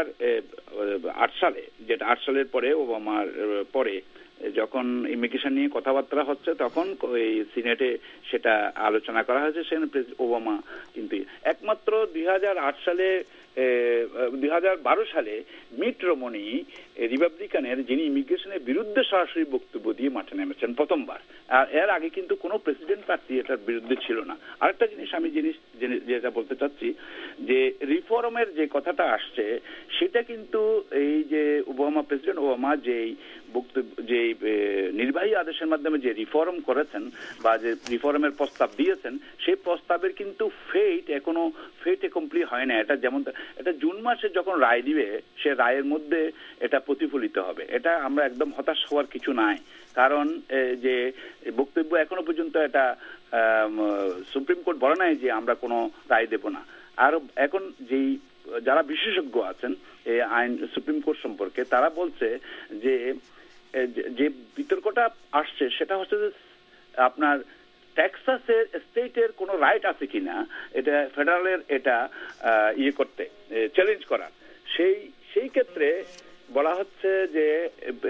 আট সালে, যেটা আট সালের পরে ওবামার পরে যখন ইমিগ্রেশন নিয়ে কথাবার্তা হচ্ছে, তখন এই সিনেটে সেটা আলোচনা করা হয়েছে। সেখানে ওবামা কিন্তু একমাত্র দুই হাজার আট সালে দুই হাজার বারো সালে মিট রমনি রিপাবলিকানের, যিনি ইমিগ্রেশনের বিরুদ্ধে সরাসরি বক্তব্য দিয়ে মাঠে নেমেছেন প্রথমবার। আর এর আগে কিন্তু কোনো প্রেসিডেন্ট প্রার্থী এটার বিরুদ্ধে ছিল না। আরেকটা জিনিস আমি জিনিস যেটা বলতে চাচ্ছি, যে রিফর্মের যে কথাটা আসছে সেটা কিন্তু এই যে ওবামা প্রেসিডেন্ট ওবামা যেই বক্তব্য যে নির্বাহী আদেশের মাধ্যমে যে রিফর্ম করেছেন বা যে রিফর্মের প্রস্তাব দিয়েছেন, সেই প্রস্তাবের কিন্তু ফেট এখনো ফেট কমপ্লিট হয় না। এটা যেমন এটা জুন মাসে যখন রায় দিবে, সে রায়ের মধ্যে এটা প্রতিফলিত হবে। এটা আমরা একদম হতাশ হওয়ার কিছু নাই, কারণ যে বক্তব্য এখনো পর্যন্ত এটা সুপ্রিম কোর্ট বলে নাই যে আমরা কোনো রায় দেব না। আর এখন যেই যারা বিশেষজ্ঞ আছেন এই আইন সুপ্রিম কোর্ট সম্পর্কে, তারা বলছে যে যে বিতর্কটা আসছে সেটা হচ্ছে যে আপনার টেক্সাসের স্টেটের কোনো রাইট আছে কিনা এটা ফেডারেলের এটা ইয়ে করতে, চ্যালেঞ্জ করা। সেই সেই ক্ষেত্রে বলা হচ্ছে যে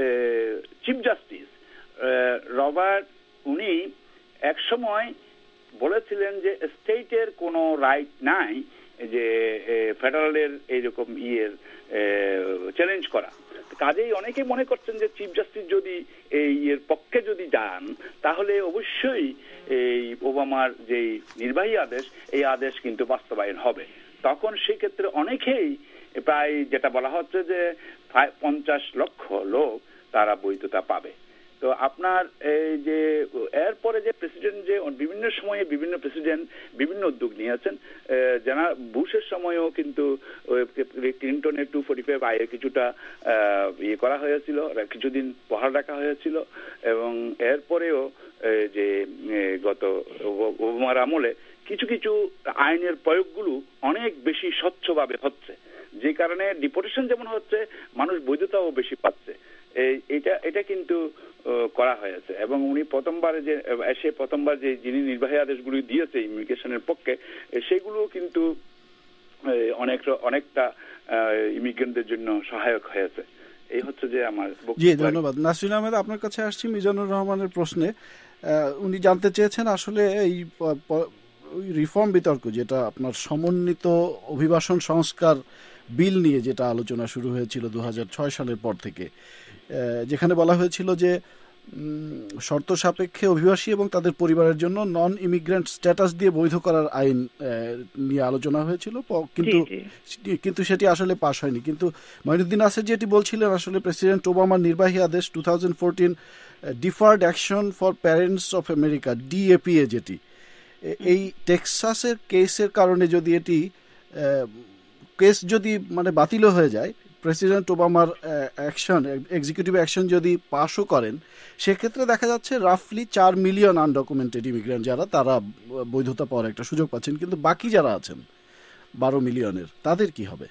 চিফ জাস্টিস রবার্ট, উনি এক সময় বলেছিলেন যে স্টেটের কোনো রাইট নাই যে ফেডারেলের এইরকম ইয়ের চ্যালেঞ্জ করা। কাজেই অনেকে মনে করছেন যে চিফ জাস্টিস যদি এই এর পক্ষে যদি যান তাহলে অবশ্যই এই ওবামার যে নির্বাহী আদেশ এই আদেশ কিন্তু বাস্তবায়ন হবে। তখন সেই ক্ষেত্রে অনেকেই প্রায় যেটা বলা হচ্ছে যে পঞ্চাশ লক্ষ লোক তারা বৈধতা পাবে। তো আপনার এই যে এরপরে যে প্রেসিডেন্ট যে বিভিন্ন সময়ে বিভিন্ন প্রেসিডেন্ট বিভিন্ন উদ্যোগ নিয়েছেন, জানা বুশের সময়ও কিন্তু ক্লিন্টনের টু ফোর্টি ফাইভ আইয়ের কিছুটা ইয়ে করা হয়েছিল, কিছুদিন বহাল রাখা হয়েছিল, এবং এরপরেও যে গত ওবামার আমলে কিছু কিছু আইনের প্রয়োগগুলো অনেক বেশি স্বচ্ছভাবে হচ্ছে, যে কারণে ডিপোর্টেশন যেমন হচ্ছে মানুষ বৈধতাও বেশি পাচ্ছে। এটা এটা কিন্তু করা হয়েছে এবং উনি প্রথমবার যে এসে প্রথমবার যে যিনি নির্বাহী আদেশগুলি দিয়েছে ইমিগ্রেশনের পক্ষে সেগুলো কিন্তু অনেক অনেকটা ইমিগ্রেন্টদের জন্য সহায়ক হয়েছে। এই হচ্ছে যে আমার। জি ধন্যবাদ। নাসরিন আহমেদ, আপনার কাছে আসছি মিজানুর রহমানের প্রশ্নে। উনি জানতে চেয়েছেন আসলে এই রিফর্ম বিতর্ক যেটা আপনার সমন্বিত অভিবাসন সংস্কার বিল নিয়ে যেটা আলোচনা শুরু হয়েছিল দু হাজার ছয় সালের পর থেকে, যেখানে বলা হয়েছিল যে শর্ত সাপেক্ষে অভিবাসী এবং তাদের পরিবারের জন্য নন ইমিগ্রেন্ট স্ট্যাটাস দিয়ে বৈধ করার আইন নিয়ে আলোচনা হয়েছিল, কিন্তু কিন্তু সেটি আসলে পাশ হয়নি। কিন্তু মঈনুদ্দিন নাসের যেটি বলছিলেন আসলে প্রেসিডেন্ট ওবামার নির্বাহী আদেশ two thousand fourteen deferred action for parents of America DAPA, যেটি এই টেক্সাসের কেসের কারণে যদি এটি কেস যদি মানে বাতিল হয়ে যায়, প্রেসিডেন্ট ওবামার অ্যাকশন এক্সিকিউটিভ অ্যাকশন যদি পাশও করেন, সেক্ষেত্রে দেখা যাচ্ছে রাফলি চার মিলিয়ন আনডকুমেন্টেড ইমিগ্রেন্ট যারা তারা বৈধতা পাওয়ার একটা সুযোগ পাচ্ছেন, কিন্তু বাকি যারা আছেন বারো মিলিয়নের তাদের কি হবে?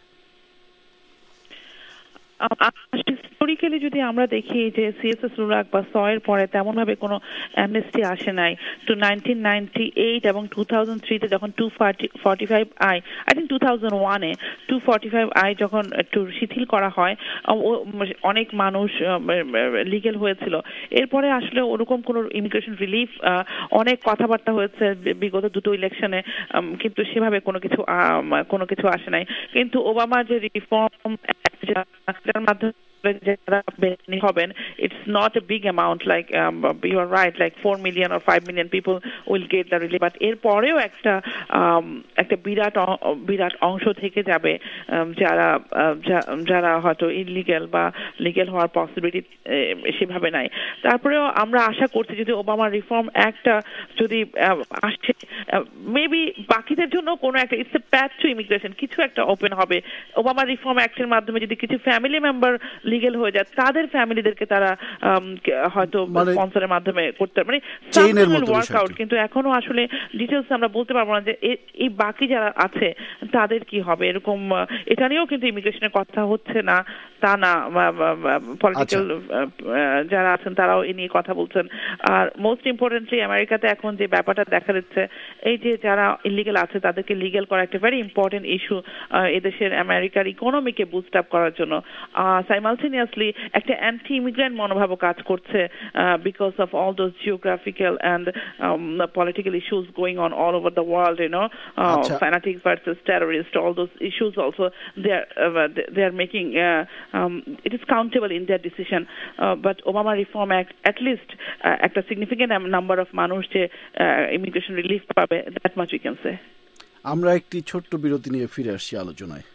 হিস্টোরিক্যালি যদি আমরা দেখি যে সিএসএস রুরাক বা সয়ের পরে তেমন ভাবে কোনো অ্যামনেস্টি আসে নাই। তো নাইনটিন নাইনটি এইট এবং টু থাউজেন্ড থ্রিতে যখন two forty five I I think two thousand ওয়ানে টু ফর্টি ফাইভ আই যখন একটু শিথিল করা হয়, অনেক মানুষ লিগেল হয়েছিল। এরপরে আসলে ওরকম কোনো ইমিগ্রেশন রিলিফ, অনেক কথাবার্তা হয়েছে বিগত দুটো ইলেকশনে, কিন্তু সেভাবে কোনো কিছু কোনো কিছু আসে নাই। কিন্তু ওবামার যে রিফর্ম যার মাধ্যমে যারা বেনিফিট হবেন, it's not a big amount like um, you are right, like four million or five million people will get the relief, but এর পরেও একটা একটা বিরাট বিরাট অংশ থেকে যাবে যারা যারা হয়তো ইলিগ্যাল বা লিগ্যাল হওয়ার পসিবিলিটি সেভাবে নাই। তারপরেও আমরা আশা করছি যদি ওবামা রিফর্ম অ্যাক্টটা যদি আসে, মেবি বাকিদের জন্য কোনো একটা it's a path to immigration, কিছু একটা ওপেন হবে। ওবামা রিফর্ম অ্যাক্টের মাধ্যমে যদি কিছু ফ্যামিলি মেম্বার লিগ্যাল হয়ে যায়, তাদের ফ্যামিলিদেরকে তারা হয়তো স্পন্সরের মাধ্যমে করতে মানে ওয়ার্কআউট, কিন্তু এখনো আসলে ডিটেলস আমরা বলতে পারবো না যে এই বাকি যারা আছে তাদের কি হবে। এরকম এটা নিয়েও কিন্তু ইমিগ্রেশনের কথা হচ্ছে না তা না, পলিটিক্যাল যারা আছেন তারাও এ নিয়ে কথা বলছেন। আর মোস্ট ইম্পর্টেন্টলি আমেরিকাতে এখন যে ব্যাপারটা দেখা যাচ্ছে, এই যে যারা ইলিগ্যাল আছে তাদেরকে লিগ্যাল করা একটা ভেরি ইম্পর্টেন্ট ইস্যু এদেশের আমেরিকার ইকোনমিকে বুস্ট আপ করার জন্য। সাইমালটেনিয়াসলি একটা অ্যান্টি ইমিগ্রেন্ট মনোভাব কাজ করছে because of all those geographical and political issues going on all over the world, you know, fanatics versus terrorists, all those issues also they are uh, they are making uh, um, it is countable in their decision, uh, but Obama Reform Act at least uh, একটা significant number of মানুষ যে immigration relief পাবে, that much we can say. আমরা একটি ছোট্ট বিরতি নিয়ে ফিরে আসছি আলোচনায়।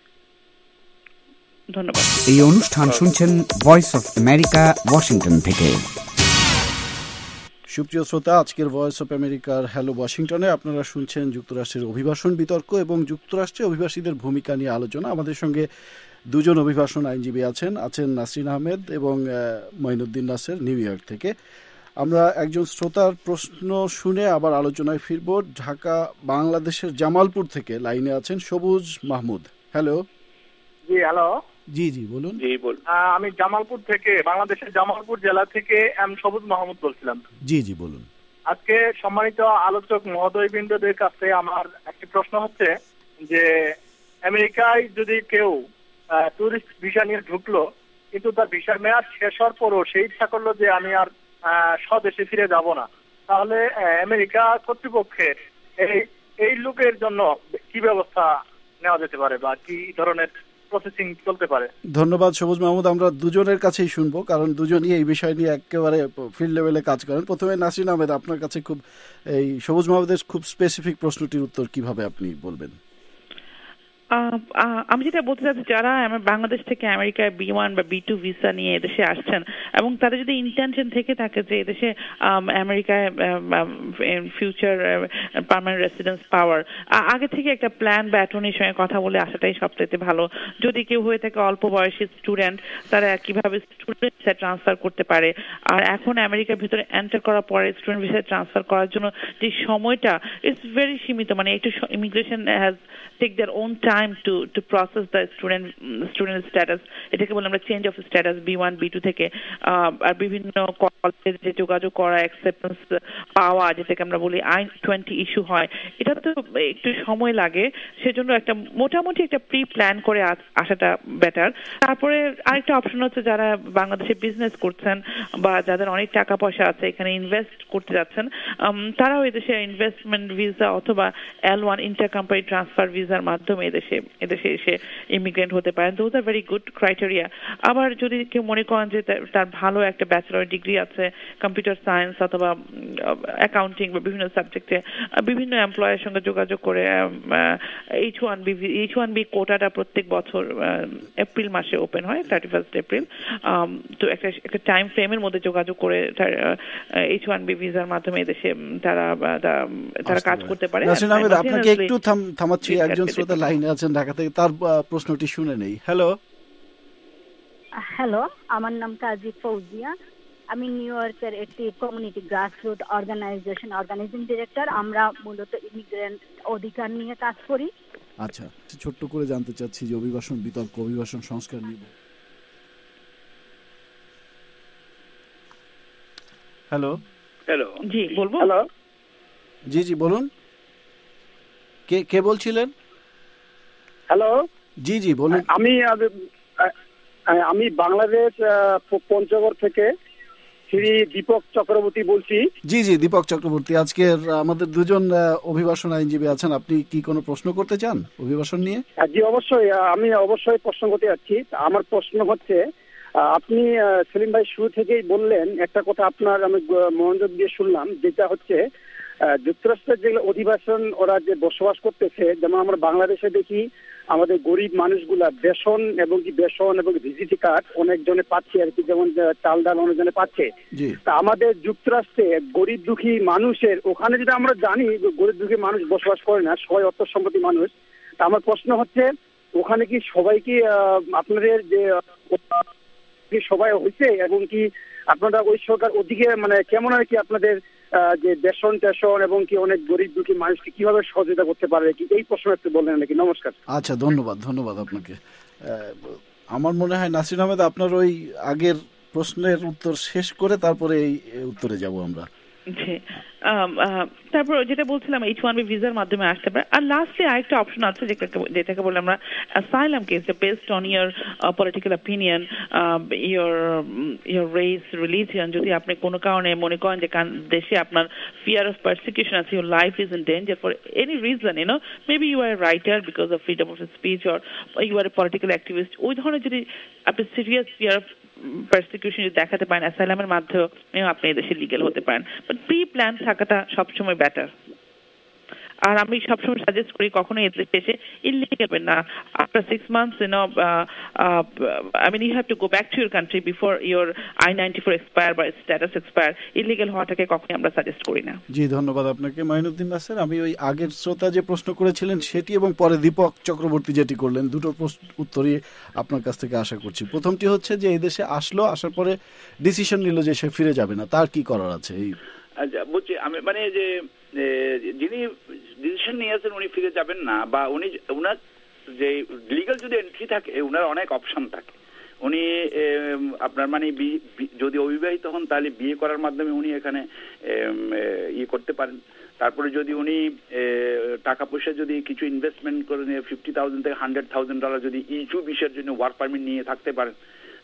ধন্যবাদ। এই অনুষ্ঠান শুনছেন ভয়েস অফ আমেরিকা, ওয়াশিংটন থেকে। সুপ্রিয় শ্রোতা, আজকের ভয়েস অফ আমেরিকার হ্যালো ওয়াশিংটনে আপনারা শুনছেন যুক্তরাষ্ট্রের অভিবাসন বিতর্ক এবং যুক্তরাষ্ট্রে অভিবাসীদের ভূমিকা নিয়ে আলোচনা। আমাদের সঙ্গে দুজন অভিবাসন আইনজীবী আছেন আছেন নাসরিন আহমেদ এবং মঈনুদ্দিন নাসের নিউ ইয়র্ক থেকে। আমরা একজন শ্রোতার প্রশ্ন শুনে আবার আলোচনায় ফিরব। ঢাকা বাংলাদেশের জামালপুর থেকে লাইনে আছেন সবুজ মাহমুদ। হ্যালো। জি হ্যালো। জি জি বলুন। জি বল। আমি জামালপুর থেকে, বাংলাদেশের জামালপুর জেলা থেকে এম সবুজ মাহমুদ বলছিলাম। জি জি বলুন। আজকে সম্মানিত আলোচক মহোদয়বৃন্দদের কাছে আমার একটি প্রশ্ন হচ্ছে যে আমেরিকায় যদি কেউ টুরিস্ট ভিসা নিয়ে ঢুকলো, কিন্তু তার ভিসার মেয়াদ শেষ হওয়ার পরও সে ইচ্ছা করলো যে আমি আর স্বদেশে ফিরে যাব না, তাহলে আমেরিকা কর্তৃপক্ষের এই এই লোকের জন্য কি ব্যবস্থা নেওয়া যেতে পারে বা কি ধরনের প্রসেসিং চলতে পারে? ধন্যবাদ সবুজ মাহমুদ। আমরা দুজনের কাছেই শুনবো, কারণ দুজনই এই বিষয় নিয়ে একেবারে ফিল্ড লেভেলে কাজ করেন। প্রথমে নাসরিন আহমেদ, আপনার কাছে খুব এই সবুজ মাহমুদের খুব স্পেসিফিক প্রশ্নটির উত্তর কিভাবে আপনি বলবেন? আমি যেটা বলতে চাচ্ছি, যারা বাংলাদেশ থেকে আমেরিকায় বি ওয়ান বা বি টু ভিসা নিয়ে এদেশে আসছেন এবং তাদের যদি ইন্টেনশন থেকে থাকে যে এদেশে আমেরিকায় ফিউচার পার্মানেন্ট রেসিডেন্স পাওয়ার, আগে থেকে একটা প্ল্যান বা অ্যাটর্নির সঙ্গে কথা বলে আসাটাই সবচেয়ে ভালো। যদি কেউ হয়ে থাকে অল্প বয়সী স্টুডেন্ট, তারা কিভাবে স্টুডেন্ট ভিসা ট্রান্সফার করতে পারে। আর এখন আমেরিকার ভিতরে এন্টার করার পরে স্টুডেন্ট ভিসা ট্রান্সফার করার জন্য যে সময়টা ইটস ভেরি সীমিত, মানে একটু immigration has take their own time to to process the student student status, এটাকে বলে আমরা change of status B one B two থেকে আর বিভিন্ন কলেজে যে যোগাযোগ করা, অ্যাকসেপ্টেন্স পাওয়া, যেটাকে আমরা বলি আই টোয়েন্টি ইস্যু হয়, এটা তো একটু সময় লাগে। সেজন্য একটা মোটামুটি একটা প্রি প্ল্যান করে আসাটা বেটার। তারপরে আরেকটা অপশন হচ্ছে যারা বাংলাদেশে বিজনেস করছেন বা যাদের অনেক টাকা পয়সা আছে, এখানে ইনভেস্ট করতে যাচ্ছেন, তারাও এদেশে ইনভেস্টমেন্ট ভিসা অথবা L one inter company transfer ভিসার মাধ্যমে এদেশে এদেশে এসে ইমিগ্রেন্ট হতে পারেন। Those are very good criteria. আবার যদি কেউ মনে করেন যে তার ভালো একটা ব্যাচেলর ডিগ্রি আছে কম্পিউটার সায়েন্স অথবা অ্যাকাউন্টিং বা বিভিন্ন সাবজেক্টে, বিভিন্ন এমপ্লয়ের সঙ্গে যোগাযোগ করে H one B H one B কোটাটা প্রত্যেক বছর এপ্রিল মাসে ওপেন হয়, থার্টি ফার্স্ট এপ্রিল। তো একটা একটা টাইম ফ্রেমের মধ্যে যোগাযোগ করে এইচ ওয়ান বি ভিসার মাধ্যমে এদেশে তারা তারা কাজ করতে পারে। আপনাকে একটু থামাচ্ছি, একজন শ্রোতা লাইনে আছেন ঢাকা থেকে, তার প্রশ্নটি শুনে নেই। হ্যালো হ্যালো আমার নাম কাজী ফৌজিয়া, আমি নিউ ইয়র্কের একটি community grassroot organization organizing director. আমরা মূলত ইমিগ্রেন্ট অধিকার নিয়ে কাজ করি। আচ্ছা, ছোট্ট করে জানতে চাচ্ছি যে অভিবাসন বিতর্ক, অভিবাসন সংস্কার নিয়ে। হ্যালো হ্যালো জি বলবো। হ্যালো জি জি বলুন, কে কে বলছিলেন? হ্যালো জি জি বলুন। আমি আমি বাংলাদেশ পঞ্চগড় থেকে শ্রী দীপক চক্রবর্তী বলছি। জি জি দীপক চক্রবর্তী, আজকে আমাদের দুজন অভিবাসন আইনজীবী আছেন, আপনি কি কোনো প্রশ্ন করতে চান অভিবাসন নিয়ে? জি অবশ্যই, আমি অবশ্যই প্রশ্ন করতে যাচ্ছি। আমার প্রশ্ন হচ্ছে, আপনি সেলিম ভাই শুরু থেকেই বললেন একটা কথা, আপনার আমি মনোযোগ দিয়ে শুনলাম, যেটা হচ্ছে যুক্তরাষ্ট্রের যে অধিবাসন ওরা যে বসবাস করতেছে, যেমন আমরা বাংলাদেশে দেখি আমাদের গরিব মানুষগুলা বেসন এবং কি বেসন এবং ভিজিটি কার্ড অনেকজনে পাচ্ছে আর কি, যেমন চাল ডাল অনেকজনে পাচ্ছে। তা আমাদের যুক্তরাষ্ট্রে গরিব দুঃখী মানুষের ওখানে যদি আমরা জানি গরিব দুঃখী মানুষ বসবাস করে না, সবাই অর্থ সম্পত্তি মানুষ। তা আমার প্রশ্ন হচ্ছে, ওখানে কি সবাই কি আপনাদের যে সবাই হয়েছে এবং কি আপনারা ওই সরকার ওদিকে মানে কেমন আর কি আপনাদের যে বেসন টেসন এবং কি অনেক গরিব দুঃখী মানুষকে কিভাবে সহযোগিতা করতে পারে কি, এই প্রশ্ন একটু বললেন নাকি? নমস্কার। আচ্ছা, ধন্যবাদ ধন্যবাদ আপনাকে। আমার মনে হয় নাসির আহমেদ আপনার ওই আগের প্রশ্নের উত্তর শেষ করে তারপরে এই উত্তরে যাব আমরা। তারপর যেটা বলছিলাম এইচ ওয়ান বি ভিসার মাধ্যমে আসতে পারে। আর লাস্টলি আরেকটা অপশন আছে যেটাকে বলে আমরা asylum case, based on your political opinion, your your race, religion. যদি আপনি কোনো কারণে মনে করেন যে দেশে আপনার ফিয়ার অফ পারসিকিউশন আছে, your life is in danger for any reason, you know, maybe you are a writer because of freedom of speech or you are a political activist, ওই ধরনের যদি আপনি সিরিয়াস ফিয়ার অফ পারসিকিউশন যদি দেখাতে পারেন, অ্যাসাইলামের মাধ্যমে আপনি এদেশে লিগ্যাল হতে পারেন। বাট প্রি প্ল্যান থাকাটা সবসময় বেটার। আর আমি সবসময় সাজেস্ট করি কখনোই এদেশে এসে ইলিগাল হবে না। After six months you know I mean you have to go back to your country before your I ninety four expire বা স্ট্যাটাস এক্সপায়ার। ইলিগাল হওয়াটাকে কখনোই আমরা সাজেস্ট করি না। জি ধন্যবাদ আপনাকে মাইনুদ্দিন নাসের। আমি ওই আগের শ্রোতা যে প্রশ্ন করেছিলেন সেটি এবং পরে দীপক চক্রবর্তী যেটি করলেন, দুটো উত্তরই আপনার কাছ থেকে আশা করছি। প্রথমটি হচ্ছে যে এই দেশে আসলো, আসার পরে ডিসিশন নিল যে সে ফিরে যাবে না, তার কি করার আছে? এই বুঝছি আমি, মানে যে যিনি ডিসিশন নিয়েছেন উনি ফিরে যাবেন না, বা উনি উনার যে লিগাল যদি এন্ট্রি থাকে উনার অনেক অপশন থাকে। উনি আপনার মানে যদি অবিবাহিত হন তাহলে বিয়ে করার মাধ্যমে উনি এখানে ইয়ে করতে পারেন। তারপরে যদি উনি টাকা পয়সা যদি কিছু ইনভেস্টমেন্ট করে নিয়ে ফিফটি থাউজেন্ড থেকে হান্ড্রেড থাউজেন্ড ডলার যদি ইচু বিষয়ের জন্য ওয়ার্ক পারমিট নিয়ে থাকতে পারেন,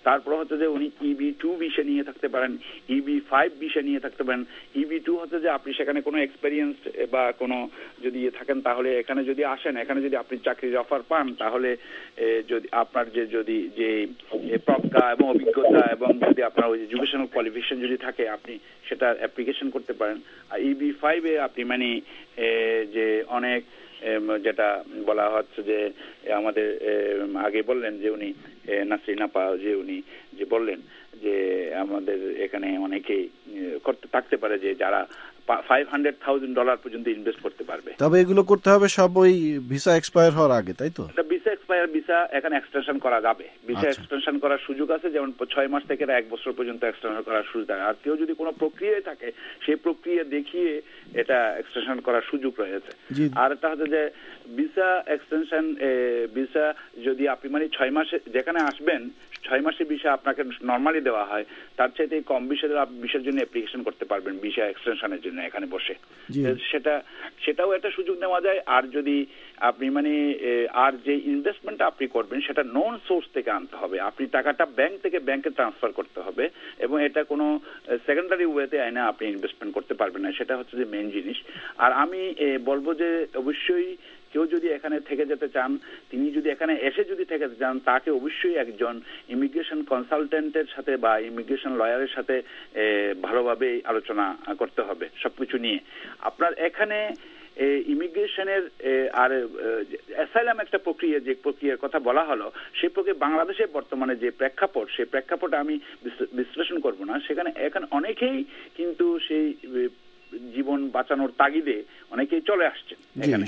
তারপর হচ্ছে যে উনি ইবি টু ভিসা নিয়ে থাকতে পারেন, ইবি ফাইভ ভিসা নিয়ে থাকতে পারেন। ইবি টু হচ্ছে যে আপনি সেখানে কোনো এক্সপেরিয়েন্স বা কোনো যদি থাকেন তাহলে এখানে যদি আসেন, এখানে যদি আপনি চাকরির অফার পান তাহলে যদি আপনার যে যদি যে প্রজ্ঞা এবং অভিজ্ঞতা এবং যদি আপনার ওই এডুকেশনাল কোয়ালিফিকেশন যদি থাকে আপনি সেটা অ্যাপ্লিকেশন করতে পারেন। আর ইবি ফাইভে আপনি মানে যে অনেক যেটা বলা হচ্ছে যে আমাদের আগে বললেন যে উনি নাসরিন আপা যে উনি যে বললেন যে আমাদের এখানে অনেকেই করতে থাকতে পারে যে যারা ফাইভ হান্ড্রেড থাউজেন্ড ডলার পর্যন্ত ইনভেস্ট করতে পারবে। তবে এগুলো করতে হবে সব ওই ভিসা এক্সপায়ার হওয়ার আগে, তাই তো? ভিসা এক্সপায়ার ভিসা এখানে এক্সটেনশন করা যাবে, ভিসা এক্সটেনশন করার সুযোগ আছে, যেমন ছয় মাস থেকে এক বছর পর্যন্ত এক্সটেনশন করার সুযোগ আছে। আর কেউ যদি কোনো প্রক্রিয়ায় থাকে সেই প্রক্রিয়া দেখিয়ে এটা এক্সটেনশন করার সুযোগ রয়েছে। আর এটা হচ্ছে যে ভিসা এক্সটেনশন ভিসা যদি আপনি মানে ছয় মাসে যেখানে আসবেন ছয় মাসের ভিসা আপনাকে নর্মালি দেওয়া হয়, তার চাইতে কম ভিসা ভিসার জন্য অ্যাপ্লিকেশন করতে পারবেন ভিসা এক্সটেনশনের জন্য এখানে বসে। সেটা সেটাও একটা সুযোগ নেওয়া যায়। আর যদি আপনি মানে আর যে ইনভেস্টমেন্টটা আপনি করবেন সেটা নন সোর্স থেকে আনতে হবে, আপনি টাকাটা ব্যাংক থেকে ব্যাংকে ট্রান্সফার করতে হবে এবং এটা কোনো সেকেন্ডারি ওয়েতে আইনা আপনি ইনভেস্টমেন্ট করতে পারবেন না, সেটা হচ্ছে যে মেইন জিনিস। আর আমি বলবো যে অবশ্যই কেউ যদি এখানে থেকে যেতে চান, তিনি যদি এখানে এসে যদি থেকে যেতে চান তাকে অবশ্যই একজন ইমিগ্রেশন কনসালটেন্টের সাথে বা ইমিগ্রেশন লয়ারের সাথে ভালোভাবে আলোচনা করতে হবে সবকিছু নিয়ে। আপনার এখানে ইমিগ্রেশনের আর অ্যাসাইলাম একটা প্রক্রিয়া, যে প্রক্রিয়ার কথা বলা হলো সেই প্রক্রিয়া বাংলাদেশের বর্তমানে যে প্রেক্ষাপট সেই প্রেক্ষাপট আমি বিশ্লেষণ করব না। সেখানে এখানে অনেকেই কিন্তু সেই জীবন বাঁচানোর তাগিদে অনেকেই চলে আসছেন এখানে।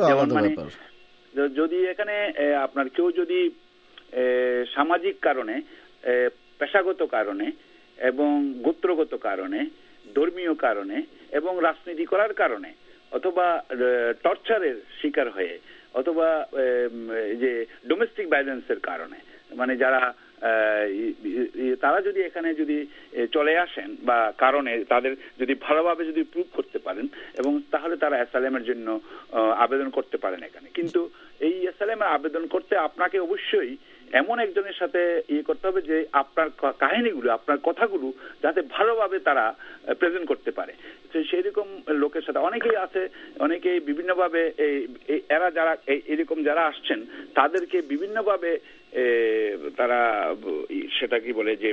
যদি এখানে আপনার কেউ যদি সামাজিক কারণে, পেশাগত কারণে এবং গোত্রগত কারণে, ধর্মীয় কারণে এবং রাজনীতি করার কারণে অথবা টর্চারের শিকার হয়ে অথবা যে ডোমেস্টিক ভায়োলেন্সের কারণে মানে যারা তারা যদি এখানে যদি চলে আসেন বা কারণে তাদের যদি ভালোভাবে যদি প্রুভ করতে পারেন এবং তাহলে তারা অ্যাসাইলামের জন্য আবেদন করতে পারেন এখানে। কিন্তু এই অ্যাসাইলামের আবেদন করতে আপনাকে অবশ্যই এমন একজনের সাথে ইয়ে করতে হবে যে আপনার কাহিনীগুলো, আপনার কথাগুলো যাতে ভালোভাবে তারা প্রেজেন্ট করতে পারে। সেরকম লোকের সাথে অনেকেই আছে, অনেকেই বিভিন্নভাবে এরা যারা এরকম যারা আসছেন তাদেরকে বিভিন্নভাবে তারা সেটা কি বলে যে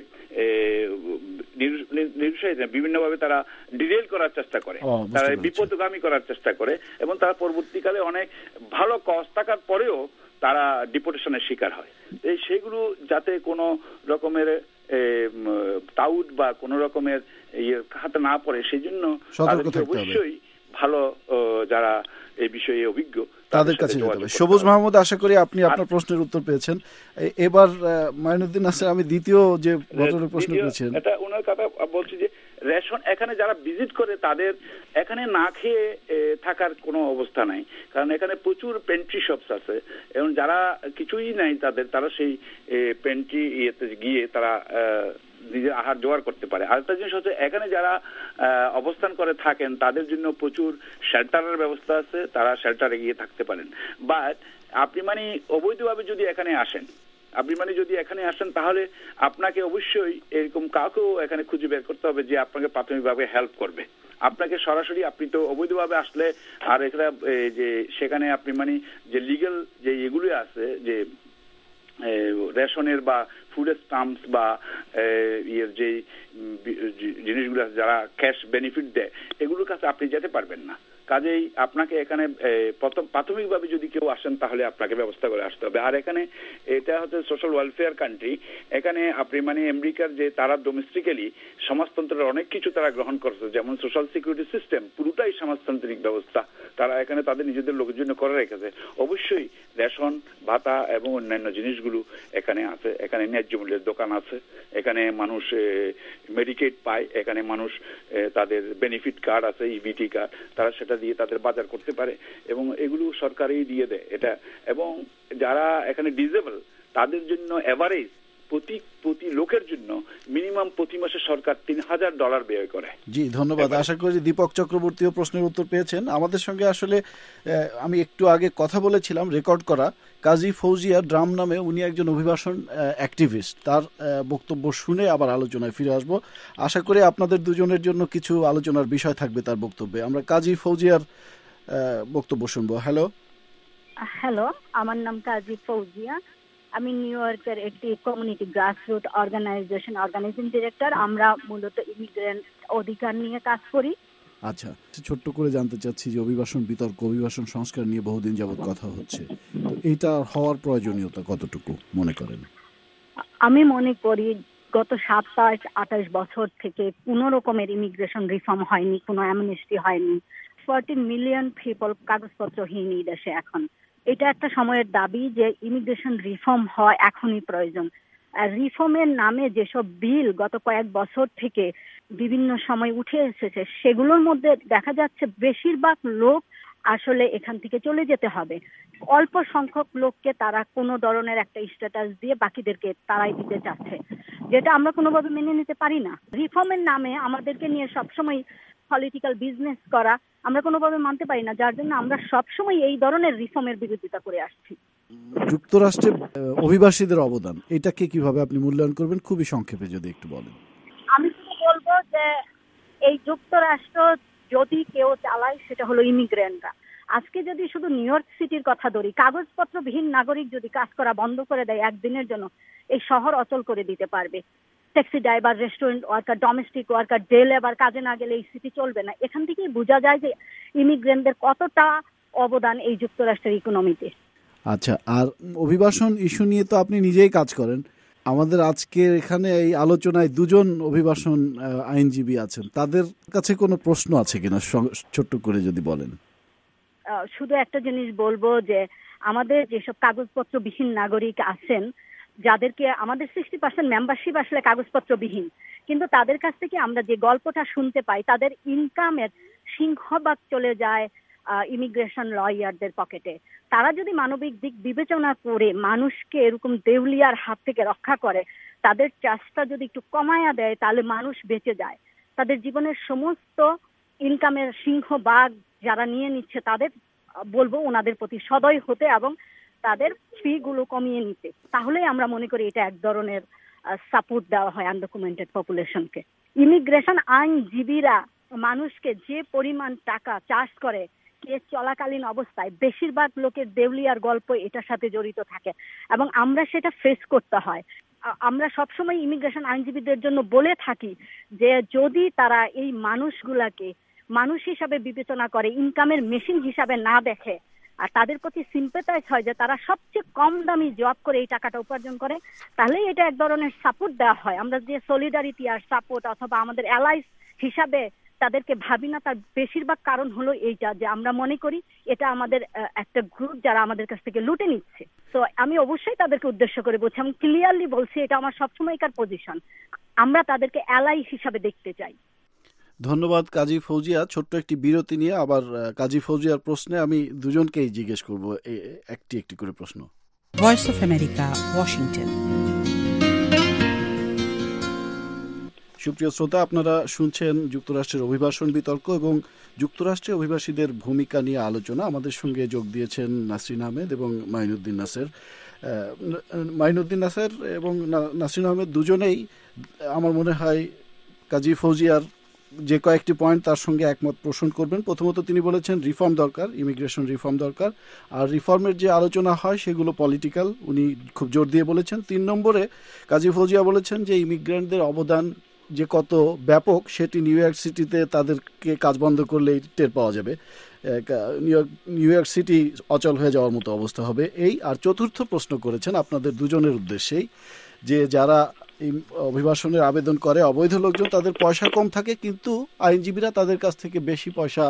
নিরুৎসাহিত বিভিন্নভাবে তারা ডিরেল করার চেষ্টা করে, তারা বিপদগামী করার চেষ্টা করে এবং তারা পরবর্তীকালে অনেক ভালো কষ্ট থাকার পরেও তারা ডিপোর্টেশনের শিকার হয়। এই সেগুলো যাতে কোনো রকমের তাউট বা কোন রকমের ইয়ে হাতে না পড়ে সেই জন্য অবশ্যই ভালো যারা এই বিষয়ে অভিজ্ঞ তাদের কাছে যেতে হবে। সবুজ মাহমুদ, আশা করি আপনি আপনার প্রশ্নের উত্তর পেয়েছেন। এবার মাইনুদ্দিন নাসির, আমি দ্বিতীয় যে ভদ্রলোক প্রশ্ন করেছেন এটা ওনার কথা বলছি যে রেশন এখানে যারা ভিজিট করে তাদের এখানে না খেয়ে থাকার কোনো অবস্থা নাই, কারণ এখানে প্রচুর পেন্ট্রি শপস আছে এবং যারা কিছুই নাই তাদের তারা সেই পেন্ট্রি ইয়েতে গিয়ে তারা নিজের আহার জোগাড় করতে পারে। আরেকটা জিনিস হচ্ছে এখানে যারা অবস্থান করে থাকেন তাদের জন্য প্রচুর শেল্টারের ব্যবস্থা আছে, তারা শেল্টারে গিয়ে থাকতে পারেন। বাট আপনি মানে অবৈধভাবে যদি এখানে আসেন, আপনি মানে যদি এখানে আসেন তাহলে আপনাকে অবশ্যই এরকম কাউকেও এখানে খুঁজে বের করতে হবে যে আপনাকে প্রাথমিকভাবে হেল্প করবে। আপনাকে সরাসরি আপনি তো অবৈধভাবে আসলে আর এখানে যে সেখানে আপনি মানে যে লিগ্যাল যে এগুলো আছে যে রেশনের বা ফুড স্টাম্পস বা ইয়ের যে জিনিসগুলো যারা ক্যাশ বেনিফিট দেয় এগুলোর কাছে আপনি যেতে পারবেন না। কাজেই আপনাকে এখানে প্রথম প্রাথমিকভাবে যদি কেউ আসেন তাহলে আপনাকে ব্যবস্থা করে আসতে হবে। আর এখানে এটা হচ্ছে সোশ্যাল ওয়েলফেয়ার কান্ট্রি, এখানে আপনি মানে আমেরিকার যে তারা ডোমেস্টিক্যালি সমাজতন্ত্রের অনেক কিছু তারা গ্রহণ করছে, যেমন সোশ্যাল সিকিউরিটি সিস্টেম পুরোটাই সমাজতান্ত্রিক ব্যবস্থা তারা এখানে তাদের নিজেদের লোকের জন্য করে রেখেছে। অবশ্যই রেশন ভাতা এবং অন্যান্য জিনিসগুলো এখানে আছে, এখানে ন্যায্য মূল্যের দোকান আছে, এখানে মানুষ মেডিকেড পায়, এখানে মানুষ তাদের বেনিফিট কার্ড আছে, ইবিটি কার্ড, তারা সেটা দিয়ে তাদের বাজার করতে পারে এবং এগুলো সরকারই দিয়ে দেয় এটা। এবং যারা এখানে ডিসেবল তাদের জন্য এভারেজ প্রতি প্রতি লোকের জন্য মিনিমাম প্রতি মাসে সরকার তিন হাজার ডলার ব্যয় করে। জি ধন্যবাদ। আশা করি দীপক চক্রবর্তীও প্রশ্নের উত্তর পেয়েছেন। আমাদের সঙ্গে আসলে আমি একটু আগে কথা বলেছিলাম রেকর্ড করা কাজী ফৌজিয়া ড্রাম নামে, উনি একজন অভিবাসন অ্যাক্টিভিস্ট। তার বক্তব্য শুনে আবার আলোচনায় ফিরে আসব। আশা করি আপনাদের দুজনের জন্য কিছু আলোচনার বিষয় থাকবে তার বক্তব্যে। আমরা কাজী ফৌজিয়ার বক্তব্য শুনবো। হ্যালো হ্যালো আমার নাম কাজী ফৌজিয়া, আমি নিউ ইয়র্কের একটি community grassroot organization organizing director. আমরা মূলত ইমিগ্রেন্ট অধিকার নিয়ে কাজ করি। আচ্ছা, ছোট্ট করে জানতে চাচ্ছি যে অভিবাসন বিতর্ক, অভিবাসন সংস্কার নিয়ে বহুদিন যাবত কথা হচ্ছে, তো এইটা হওয়ার প্রয়োজনীয়তা কতটুকু মনে করেন? আমি মনে করি গত সাতাশ আঠাশ বছর থেকে কোনো রকমের ইমিগ্রেশন রিফর্ম হয়নি, কোনো অ্যামনেস্টি হয়নি। ফোরটিন মিলিয়ন পিপল কাগজপত্রহীন এই দেশে এখন। এটা একটা সময়ের দাবি যে ইমিগ্রেশন রিফর্ম হওয়া এখনই প্রয়োজন। আর রিফর্মের নামে যেসব বিল গত কয়েক বছর থেকে বিভিন্ন সময় উঠে এসেছে, সেগুলোর মধ্যে দেখা যাচ্ছে বেশিরভাগ লোক আসলে এখান থেকে চলে যেতে হবে। অল্প সংখ্যক লোককে তারা কোনো ধরনের একটা স্ট্যাটাস দিয়ে বাকিদেরকে তারাই দিতে চাচ্ছে, যেটা আমরা কোনোভাবে মেনে নিতে পারি না। রিফর্মের নামে আমাদেরকে নিয়ে সবসময় পলিটিক্যাল বিজনেস করা আমরা কোনোভাবে মানতে পারি না, যার জন্য আমরা সবসময় এই ধরনের রিফর্মের বিরোধিতা করে আসছি। যুক্তরাষ্ট্রে অভিবাসীদের অবদান, এটাকে কিভাবে আপনি মূল্যায়ন করবেন, খুবই সংক্ষেপে যদি একটু বলেন। আমি শুধু বলবো যে এই যুক্তরাষ্ট্র যদি কেউ চালায় সেটা হলো ইমিগ্রেন্টরা। আজকে যদি শুধু নিউ ইয়র্ক সিটির কথা ধরি, কাগজপত্রবিহীন নাগরিক যদি কাজ করা বন্ধ করে দেয় একদিনের জন্য, এই শহর অচল করে দিতে পারবে। Taxi driver, restaurant worker, domestic worker, day labour কাজে না গেলে এই সিটি চলবে না। এখান থেকেই বোঝা যায় যে ইমিগ্রেন্টদের কতটা অবদান এই যুক্তরাষ্ট্রের ইকোনমিতে। আচ্ছা, আর অভিবাসন ইস্যু নিয়ে তো আপনি নিজেই কাজ করেন। আমাদের আজকে এখানে এই আলোচনায় দুজন অভিবাসন আইনজীবী আছেন, তাদের কাছে কোনো প্রশ্ন আছে কিনা ছোট্ট করে যদি বলেন। শুধু একটা জিনিস বলবো যে আমাদের যেসব কাগজপত্রবিহীন নাগরিক আছেন, যাদেরকে আমাদের সিক্সটি পার্সেন্ট মেম্বারশিপ আসলে কাগজপত্রবিহীন, কিন্তু তাদের কাছ থেকে আমরা যে গল্পটা শুনতে পাই, তাদের ইনকামের সিংহভাগ চলে যায় ইমিগ্রেশন লয়ারদের পকেটে। তারা যদি মানবিক দিক বিবেচনা করে মানুষকে এরকম দেউলিয়ার হাত থেকে রক্ষা করে, তাদের চার্জটা যদি একটু কমায়া দেয়, তাহলে মানুষ বেঁচে যায়। তাদের জীবনের সমস্ত ইনকামের সিংহভাগ যারা নিয়ে নিচ্ছে, তাদের বলবো ওনাদের প্রতি সদয় হতে এবং তাদের ফি গুলো কমিয়ে নিতে। তাহলেই আমরা মনে করি এটা এক ধরনের সাপোর্ট দেওয়া হয় আনডকুমেন্টেড পপুলেশনকে। ইমিগ্রেশন আইনজীবীরা মানুষকে যে পরিমাণ টাকা চার্জ করে কেস চলাকালীন অবস্থায়, বেশিরভাগ লোকের দেউলিয়ার গল্প এটার সাথে জড়িত থাকে এবং আমরা সেটা ফেস করতে হয়। আমরা সবসময় ইমিগ্রেশন আইনজীবীদের জন্য বলে থাকি যে যদি তারা এই মানুষগুলাকে মানুষ হিসাবে বিবেচনা করে, ইনকামের মেশিন হিসাবে না দেখে, আর তাদের প্রতি সিম্পেথাইজ হয় যে তারা সবচেয়ে কম দামি জব করে এই টাকাটা উপার্জন করে, তাহলে এটা এক ধরনের সাপোর্ট দেওয়া হয়। আমরা যে সলিডারিটি আর সাপোর্ট অথবা আমাদের অ্যালাইস হিসাবে তাদেরকে ভাবি না, তার বেশিরভাগ কারণ হলো এইটা যে আমরা মনে করি এটা আমাদের একটা গ্রুপ যারা আমাদের কাছ থেকে লুটে নিচ্ছে। তো আমি অবশ্যই তাদেরকে উদ্দেশ্য করে বলছি, আমি ক্লিয়ারলি বলছি, এটা আমার সবসময়কার পজিশন। আমরা তাদেরকে অ্যালাই হিসাবে দেখতে চাই। ধন্যবাদ কাজী ফৌজিয়া। ছোট্ট একটি বিরতি নিয়ে আবার কাজী ফৌজিয়ার প্রশ্নে আমি দুজনকেই জিজ্ঞেস করব একটি একটি করে প্রশ্ন। Voice of America, Washington. সুপ্রিয় শ্রোতা, আপনারা শুনছেন যুক্তরাষ্ট্রের অভিবাসন বিতর্ক এবং যুক্তরাষ্ট্রে অভিবাসীদের ভূমিকা নিয়ে আলোচনা। আমাদের সঙ্গে যোগ দিয়েছেন নাসরিন আহমেদ এবং মাইনুদ্দিন নাসের। মাইনুদ্দিন নাসের এবং নাসরিন আহমেদ দুজনেই আমার মনে হয় কাজী ফৌজিয়ার যে কয়েকটি পয়েন্ট তার সঙ্গে একমত পোষণ করবেন। প্রথমত তিনি বলেছেন রিফর্ম দরকার, ইমিগ্রেশন রিফর্ম দরকার, আর রিফর্মের যে আলোচনা হয় সেগুলো পলিটিক্যাল, উনি খুব জোর দিয়ে বলেছেন। তিন নম্বরে কাজী ফৌজিয়া বলেছেন যে ইমিগ্রেন্টদের অবদান যে কত ব্যাপক সেটি নিউ ইয়র্ক সিটিতে তাদেরকে কাজ বন্ধ করলেই টের পাওয়া যাবে। New York New York city অচল হয়ে যাওয়ার মতো অবস্থা হবে এই। আর চতুর্থ প্রশ্ন করেছেন আপনাদের দুজনের উদ্দেশ্যেই যে যারা অভিবাসনের আবেদন করে অবৈধ লোকজন, তাদের পয়সা কম থাকে কিন্তু আইনজীবীরা তাদের কাছ থেকে বেশি পয়সা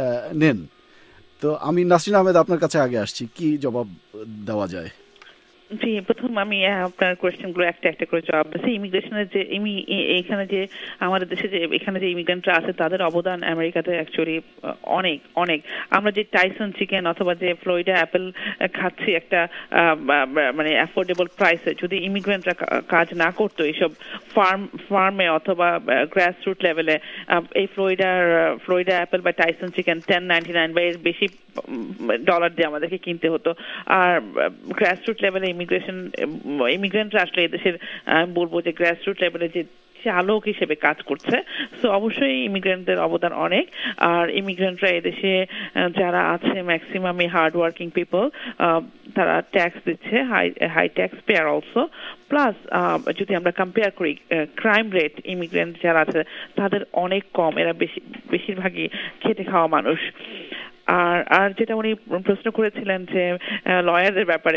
নেন। তো আমি নাসরিন আহমেদ আপনার কাছে আগে আসছি, কি জবাব দেওয়া যায়? জি, প্রথম আমি আপনার কোয়েশ্চেনগুলো একটা একটা করে জবাব দিচ্ছি। ইমিগ্রেশনের যে এখানে যে আমাদের দেশে যে এখানে যে ইমিগ্রেন্টরা আছে তাদের অবদান আমেরিকাতে অ্যাকচুয়ালি অনেক অনেক। আমরা যে টাইসন চিকেন অথবা যে ফ্লোরিডা অ্যাপেল খাচ্ছি একটা মানে অ্যাফোর্ডেবল প্রাইসে, যদি ইমিগ্রেন্টরা কাজ না করতো এইসব ফার্ম ফার্মে অথবা গ্রাস রুট লেভেলে, এই ফ্লোরিডার ফ্লোরিডা অ্যাপেল বা Tyson chicken ten ninety nine বা এর বেশি ডলার দিয়ে আমাদেরকে কিনতে হতো। আর গ্রাসরুট লেভেলে ইমিগ্রেশন ইমিগ্রেন্টরা আসলে এদেশের বলবো যে গ্রাসরুট লেভেলে যে চালক হিসেবে কাজ করছে, সো অবশ্যই ইমিগ্রেন্টদের অবদান অনেক। আর ইমিগ্রেন্টরা এদেশে যারা আছে ম্যাক্সিমামই হার্ড ওয়ার্কিং পিপল, তারা ট্যাক্স দিচ্ছে, high high tax payer also. Plus যদি আমরা কম্পেয়ার করি ক্রাইম রেট, ইমিগ্রেন্ট যারা আছে তাদের অনেক কম, এরা বেশি বেশিরভাগই খেটে খাওয়া মানুষ। আর আর যেটা উনি প্রশ্ন করেছিলেন যে লয়ারদের ব্যাপারে,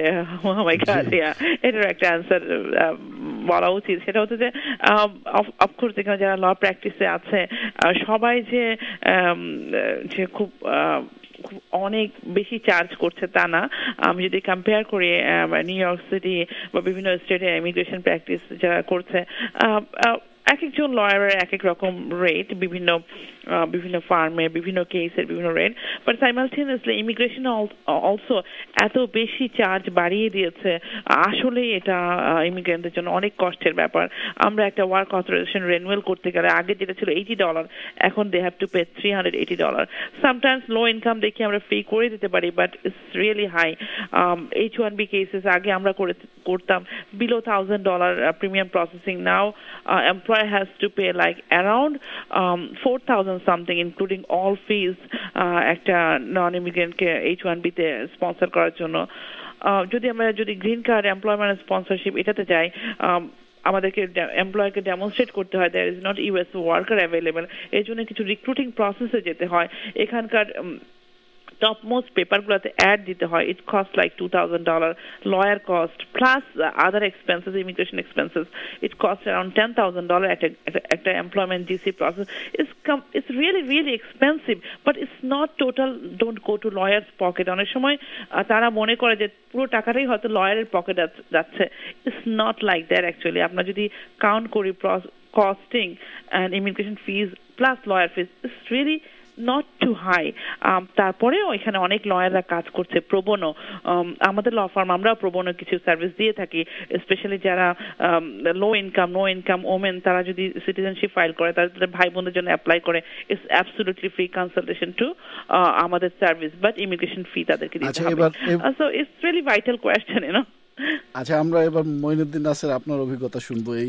এটার একটা অ্যান্সার বলা উচিত। সেটা হচ্ছে যে অফকোর্স এখানে যারা ল প্র্যাকটিসে আছে সবাই যে যে খুব খুব অনেক বেশি চার্জ করছে তা না। আমি যদি কম্পেয়ার করি নিউ ইয়র্ক সিটি বা বিভিন্ন স্টেটে ইমিগ্রেশন প্র্যাকটিস যারা করছে, এক একজন লয়ারের এক এক রকম রেট, বিভিন্ন বিভিন্ন ফার্মে বিভিন্ন কেসের বিভিন্ন rate. But simultaneously immigration also এত বেশি চার্জ বাড়িয়ে দিয়েছে, আসলে এটা ইমিগ্রেন্টদের জন্য অনেক কষ্টের ব্যাপার। আমরা একটা ওয়ার্ক অথরাইজেশন রিনিউয়াল করতে গেলে আগে যেটা ছিল এইটি ডলার, এখন they have to pay three hundred eighty dollar. Sometimes low income দেখে আমরা ফি করে দিতে পারি, but it's really high. H one B cases আগে আমরা করে করতাম below thousand dollar premium processing, now employer has to pay like around um, four thousand something including all fees একটা নন ইমিগ্রেন্টকে এইচ ওয়ান বি তে sponsor করার জন্য। যদি আমরা যদি গ্রিন কার্ড এমপ্লয়মেন্ট স্পন্সরশিপ এটাতে যাই, আমাদেরকে এমপ্লয়ারকে ডেমনস্ট্রেট করতে হয় there is not US worker available, এর জন্য কিছু রিক্রুটিং প্রসেসে যেতে হয়। এখানকার টপ মোস্ট পেপারগুলোতে অ্যাড দিতে হয়, it cost like two thousand dollar lawyer cost plus other expenses, immigration expenses, it cost around ten thousand dollar একটা একটা employment GC process. It's come it's really really expensive, but it's not total, don't go to lawyers pocket. অনেক সময় তারা মনে করে যে পুরো টাকাটাই হয়তো লয়ারের পকেট যাচ্ছে, it's not like that actually. আমরা যদি কাউন্ট করি costing and immigration fees plus lawyer fees, it's really not too high. তারপরেও এখানে অনেক লয়াররা কাজ করছে প্রোবোনো। আমাদের ল ফার্ম আমরা প্রোবোনো কিছু সার্ভিস দিয়ে থাকি, স্পেশালি যারা low income no income women, তারা যদি সিটিজেনশিপ ফাইল করে, তাদের ভাই বোনদের জন্য অ্যাপ্লাই করে, it's absolutely free consultation to আমাদের সার্ভিস, বাট ইমিগ্রেশন ফি তাদেরকে দিতে হবে। So it's really vital question, you know. আচ্ছা, আমরা এবার মঈনুদ্দিন নাসের আপনার অভিজ্ঞতা শুনবো। এই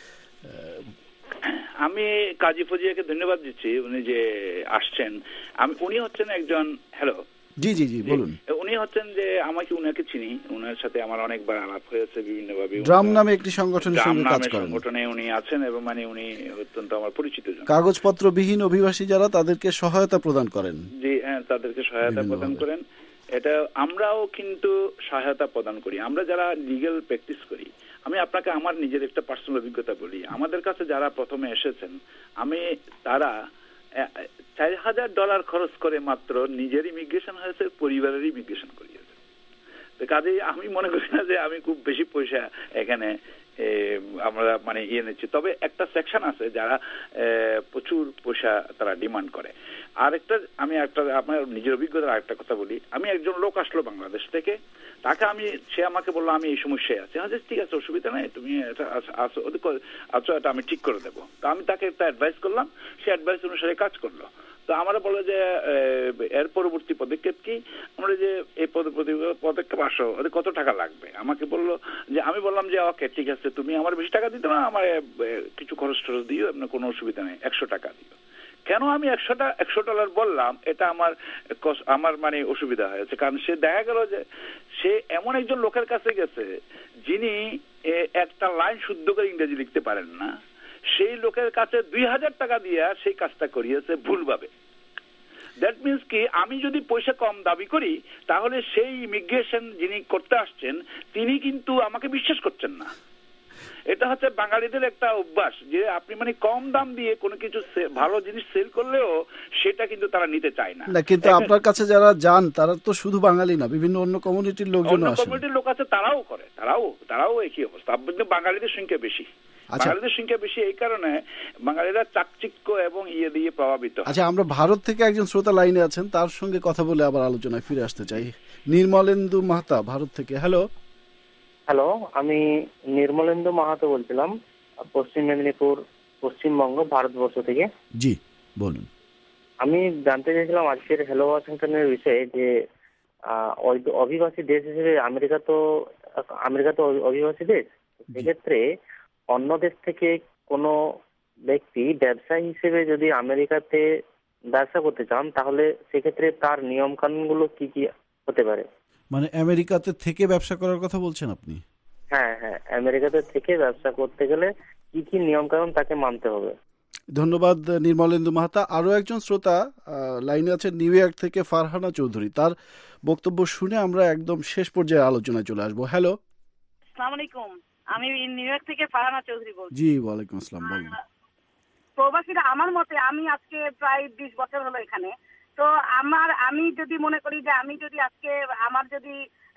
আমি কাজী ফজিয়াকে ধন্যবাদ দিচ্ছি, উনি যে আসছেন। আমি উনি হচ্ছেন একজন, হ্যালো জি জি জি বলুন। উনি হচ্ছেন যে আমাকে উনাকে চিনি, উনার সাথে আমার অনেকবার আলাপ হয়েছে বিভিন্নভাবে। ড্রাম নামে একটি সংগঠনের সঙ্গে কাজ করেন, সংগঠনে উনি আছেন এবং মানে উনি অত্যন্ত আমার পরিচিত জন। কাগজপত্রবিহীন অভিবাসী যারা তাদেরকে সহায়তা প্রদান করেন। জি হ্যাঁ, তাদেরকে সহায়তা প্রদান করেন। এটা আমরাও কিন্তু সহায়তা প্রদান করি, আমরা যারা লিগ্যাল প্র্যাকটিস করি। আমি আপনাকে আমার নিজের একটা পার্সোনাল অভিজ্ঞতা বলি। আমাদের কাছে যারা প্রথমে এসেছেন, আমি তারা চার হাজার ডলার খরচ করে মাত্র নিজের ইমিগ্রেশন হয়েছে, পরিবারের ইমিগ্রেশন করিয়েছে। কাজেই আমি মনে করি না যে আমি খুব বেশি পয়সা এখানে আমরা মানে ইয়ে নিচ্ছি। তবে একটা সেকশন আছে যারা প্রচুর পয়সা তারা ডিমান্ড করে। আর একটা আমি একটা আমার নিজের অভিজ্ঞতার আরেকটা কথা বলি। আমি একজন লোক আসলো বাংলাদেশ থেকে, তাকে আমি সে আমাকে বললো আমি এই সমস্যায় আছি। আচ্ছা ঠিক আছে, অসুবিধা নাই, তুমি এটা আছো আচ্ছা এটা আমি ঠিক করে দেবো। তো আমি তাকে একটা অ্যাডভাইস করলাম, সে অ্যাডভাইস অনুসারে কাজ করলো। তো আমরা বললো যে এর পরবর্তী পদক্ষেপ কি, আমরা যে এই পদক্ষেপ আসো ওদের কত টাকা লাগবে। আমাকে বললো যে, আমি বললাম যে ওকে ঠিক আছে, তুমি আমার বেশি টাকা দিতে না, আমার কিছু খরচ টরচ দিও, আপনার কোনো অসুবিধা নেই, একশো টাকা দিও। কেন আমি একশোটা একশো ডলার বললাম, এটা আমার আমার মানে অসুবিধা হয়েছে, কারণ সে দেখা গেল যে সে এমন একজন লোকের কাছে গেছে যিনি একটা লাইন শুদ্ধ করে ইংরেজি লিখতে পারেন না, সেই লোকের কাছে দুই হাজার টাকা দিয়ে সেই কাজটা করিয়েছে ভুলভাবে। দ্যাট মিনস কি, আমি যদি পয়সা কম দাবি করি তাহলে সেই ইমিগ্রেশন যিনি করতে আসছেন তিনি কিন্তু আমাকে বিশ্বাস করছেন না। এটা হচ্ছে বাঙালিদের একটা অভ্যাস যে আপনি মানে কম দাম দিয়ে কোনো কিছু ভালো জিনিস সেল করলেও সেটা কিন্তু তারা নিতে চায় না। না, কিন্তু আপনার কাছে যারা যান তারা তো শুধু বাঙালি না, বিভিন্ন অন্য কমিউনিটির লোকজন আসে। অন্য কমিউনিটির লোক আছে, তারাও করে, তারাও তারাও একই অবস্থা, কিন্তু বাঙালিদের সংখ্যা বেশি। বাঙালিদের সংখ্যা বেশি এই কারণে বাঙালিরা চাকচিক্য এবং ইয়ে দিয়ে প্রভাবিত। আচ্ছা, আমরা ভারত থেকে একজন শ্রোতা লাইনে আছেন, তার সঙ্গে কথা বলে আবার আলোচনায় ফিরে আসতে চাই। নির্মলেন্দু মাহাতা ভারত থেকে। হ্যালো হ্যালো আমি নির্মলেন্দু মাহাতো বলছিলাম, পশ্চিম মেদিনীপুর, পশ্চিমবঙ্গ, ভারতবর্ষ থেকে। জি বলুন। আমি জানতে চাইছিলাম আজকের হ্যালো ওয়াশিংটনের বিষয়ে যে অভিবাসী দেশ হিসেবে আমেরিকা তো আমেরিকা তো অভিবাসী দেশ, সেক্ষেত্রে অন্য দেশ থেকে কোনো ব্যক্তি ব্যবসায়ী হিসেবে যদি আমেরিকাতে ব্যবসা করতে চান তাহলে সেক্ষেত্রে তার নিয়ম কানুনগুলো কি কি হতে পারে? মানে আমেরিকাতে থেকে ব্যবসা করার কথা বলছেন আপনি? হ্যাঁ হ্যাঁ, আমেরিকাতে থেকে ব্যবসা করতে গেলে কি কি নিয়ম কানুন তাকে মানতে হবে? ধন্যবাদ নির্মলেন্দু মাহাতা। আরো একজন শ্রোতা লাইনে আছে নিউ ইয়র্ক থেকে, ফারহানা চৌধুরী। তার বক্তব্য শুনে আমরা একদম শেষ পর্যায়ে আলোচনায় চলে আসবো। হ্যালো, আসসালামু আলাইকুম, আমি নিউ ইয়র্ক থেকে ফারহানা চৌধুরী বলছি। জি ওয়ালাইকুম আসসালাম, বলুন। প্রবাসীরা, আমার মতে, আমি আজকে প্রায় বিশ বছর হলো এখানে, তো আমার আমি যদি মনে করি যে আমি যদি আজকে আমার যদি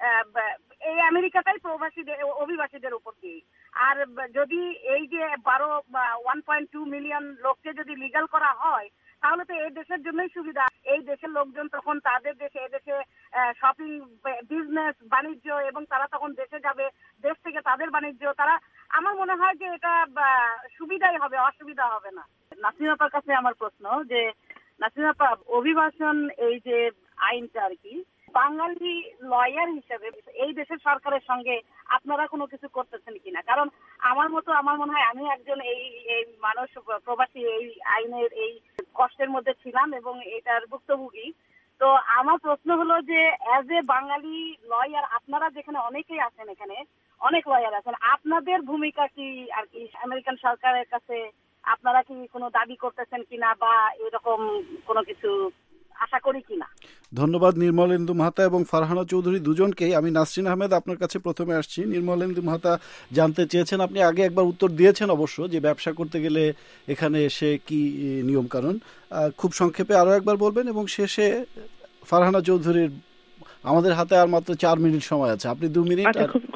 এই আমেরিকাটাই প্রবাসীদের অভিবাসীদের উপর দিই, আর যদি এই যে বারো ওয়ান পয়েন্ট টু মিলিয়ন লোককে যদি লিগাল করা হয় তাহলে তো এই দেশের জন্যই সুবিধা। এই দেশের লোকজন তখন তাদের দেশে এদেশে শপিং, বিজনেস, বাণিজ্য, এবং তারা তখন দেশে যাবে, দেশ থেকে তাদের বাণিজ্য, তারা, আমার মনে হয় যে এটা সুবিধাই হবে, অসুবিধা হবে না। নাসরিনাপার কাছে আমার প্রশ্ন যে নাসরিনাপা, অভিবাসন এই যে আইনটা আর কি, বাঙালি লয়ার হিসেবে এই দেশের সরকারের সঙ্গে আপনারা কোনো কিছু করতেছেন কিনা? কারণ আমার মতো আমার মনে হয় আমি একজন এই এই মানুষ, প্রবাসী, এই আইনের এই কষ্টের মধ্যে ছিলাম এবং এটার ভুক্তভোগী। তো আমার প্রশ্ন হলো যে অ্যাজ এ বাঙালি লয়ার, আপনারা যেখানে অনেকেই আছেন, এখানে অনেক লয়ার আছেন, আপনাদের ভূমিকা কি আর কি আমেরিকান সরকারের কাছে আপনারা কি কোনো দাবি করতেছেন কিনা বা এরকম কোনো কিছু আশা করি কিনা? ধন্যবাদ নির্মলেন্দু মাহাতা এবং ফারহানা চৌধুরী দুজনকেই। আমি নাসরিন আহমেদ আপনার কাছে প্রথমে আসছি। নির্মলেন্দু মাহাতা জানতে চেয়েছেন, আপনি আগে একবার উত্তর দিয়েছেন অবশ্য, যে ব্যবসা করতে গেলে এখানে এসে কি নিয়ম কানুন, খুব সংক্ষেপে আরো একবার বলবেন, এবং শেষে ফারহানা চৌধুরীর, আমাদের হাতে আর মাত্র চার মিনিট সময় আছে, আপনি দু মিনিট।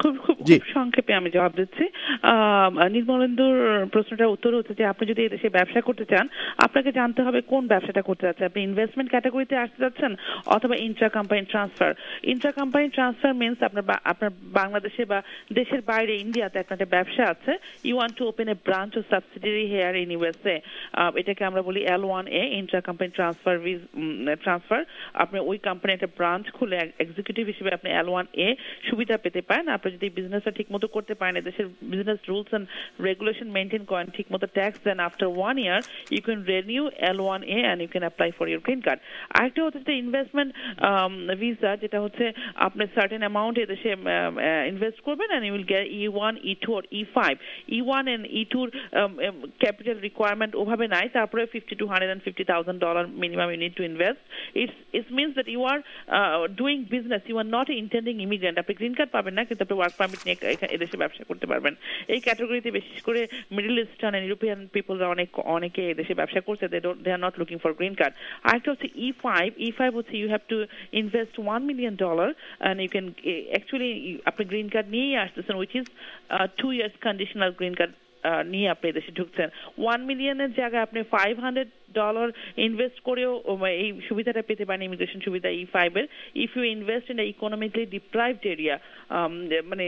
সংক্ষেপে আমি জবাব দিচ্ছি। নির্মলেন্দুর প্রশ্নটার উত্তর হচ্ছে যে আপনি যদি এদেশে ব্যবসা করতে চান আপনাকে জানতে হবে কোন ব্যবসাটা করতে যাচ্ছেন। আপনি ইনভেস্টমেন্ট ক্যাটাগরিতে আসতে যাচ্ছেন অথবা intra company transfer. Intra company transfer means আপনার আপনার বাংলাদেশে বা দেশের বাইরে ইন্ডিয়াতে আপনার একটা ব্যবসা আছে, you want to open a branch ও সাবসিডিয়ারি হেয়ার ইন ইউএসএ, এটাকে আমরা বলি L one A, intra company transfer transfer. আপনি ওই কোম্পানি একটা ব্রাঞ্চ খুলে এক্সিকিউটিভ হিসেবে আপনি এল ওয়ান এ সুবিধা পেতে পারেন। আপনি যদি বিজনেসটা ঠিক মতো করতে পারেন, দেশের business rules and regulation maintain করেন, ঠিক মতো ট্যাক্স দেন, after one year you can renew L one A and you can apply for your green card. আরেকটা হচ্ছে ইনভেস্টমেন্ট ভিসা, যেটা হচ্ছে আপনি সার্টেন অ্যামাউন্ট এদেশে ইনভেস্ট করবেন and you will get E one, E two আর E five. E one and E টুর capital requirement ওভাবে নাই, তারপরে fifty two hundred and fifty thousand dollar minimum you need to invest. It's it means that you are doing business, you are not intending immigrant. আপনি green card পাবেন না, কিন্তু আপনি work permit নিয়ে এদেশে ব্যবসা করতে পারবেন। এই ক্যাটাগরিতে বিশেষ করে মিডল ইস্টার্ন এন্ড ইউরোপিয়ান পিপলরা অনেক অনেকে এদেশে ব্যবসা করছে, they don't they are not looking for green card. আরেকটা হচ্ছে ই ফাইভ। ই ফাইভ হচ্ছে you have to invest one million dollar and you can actually আপনি গ্রিন কার্ড নিয়েই আসতেছেন, which is two years conditional green card নিয়ে আপনি এদেশে ঢুকছেন। ওয়ান মিলিয়নের জায়গায় আপনি ফাইভ হান্ড্রেড ডলার ইনভেস্ট করেও এই সুবিধাটা পেতে পারেন, ইমিগ্রেশন সুবিধা ই ফাইভ এর। If you invest in economically deprived area, মানে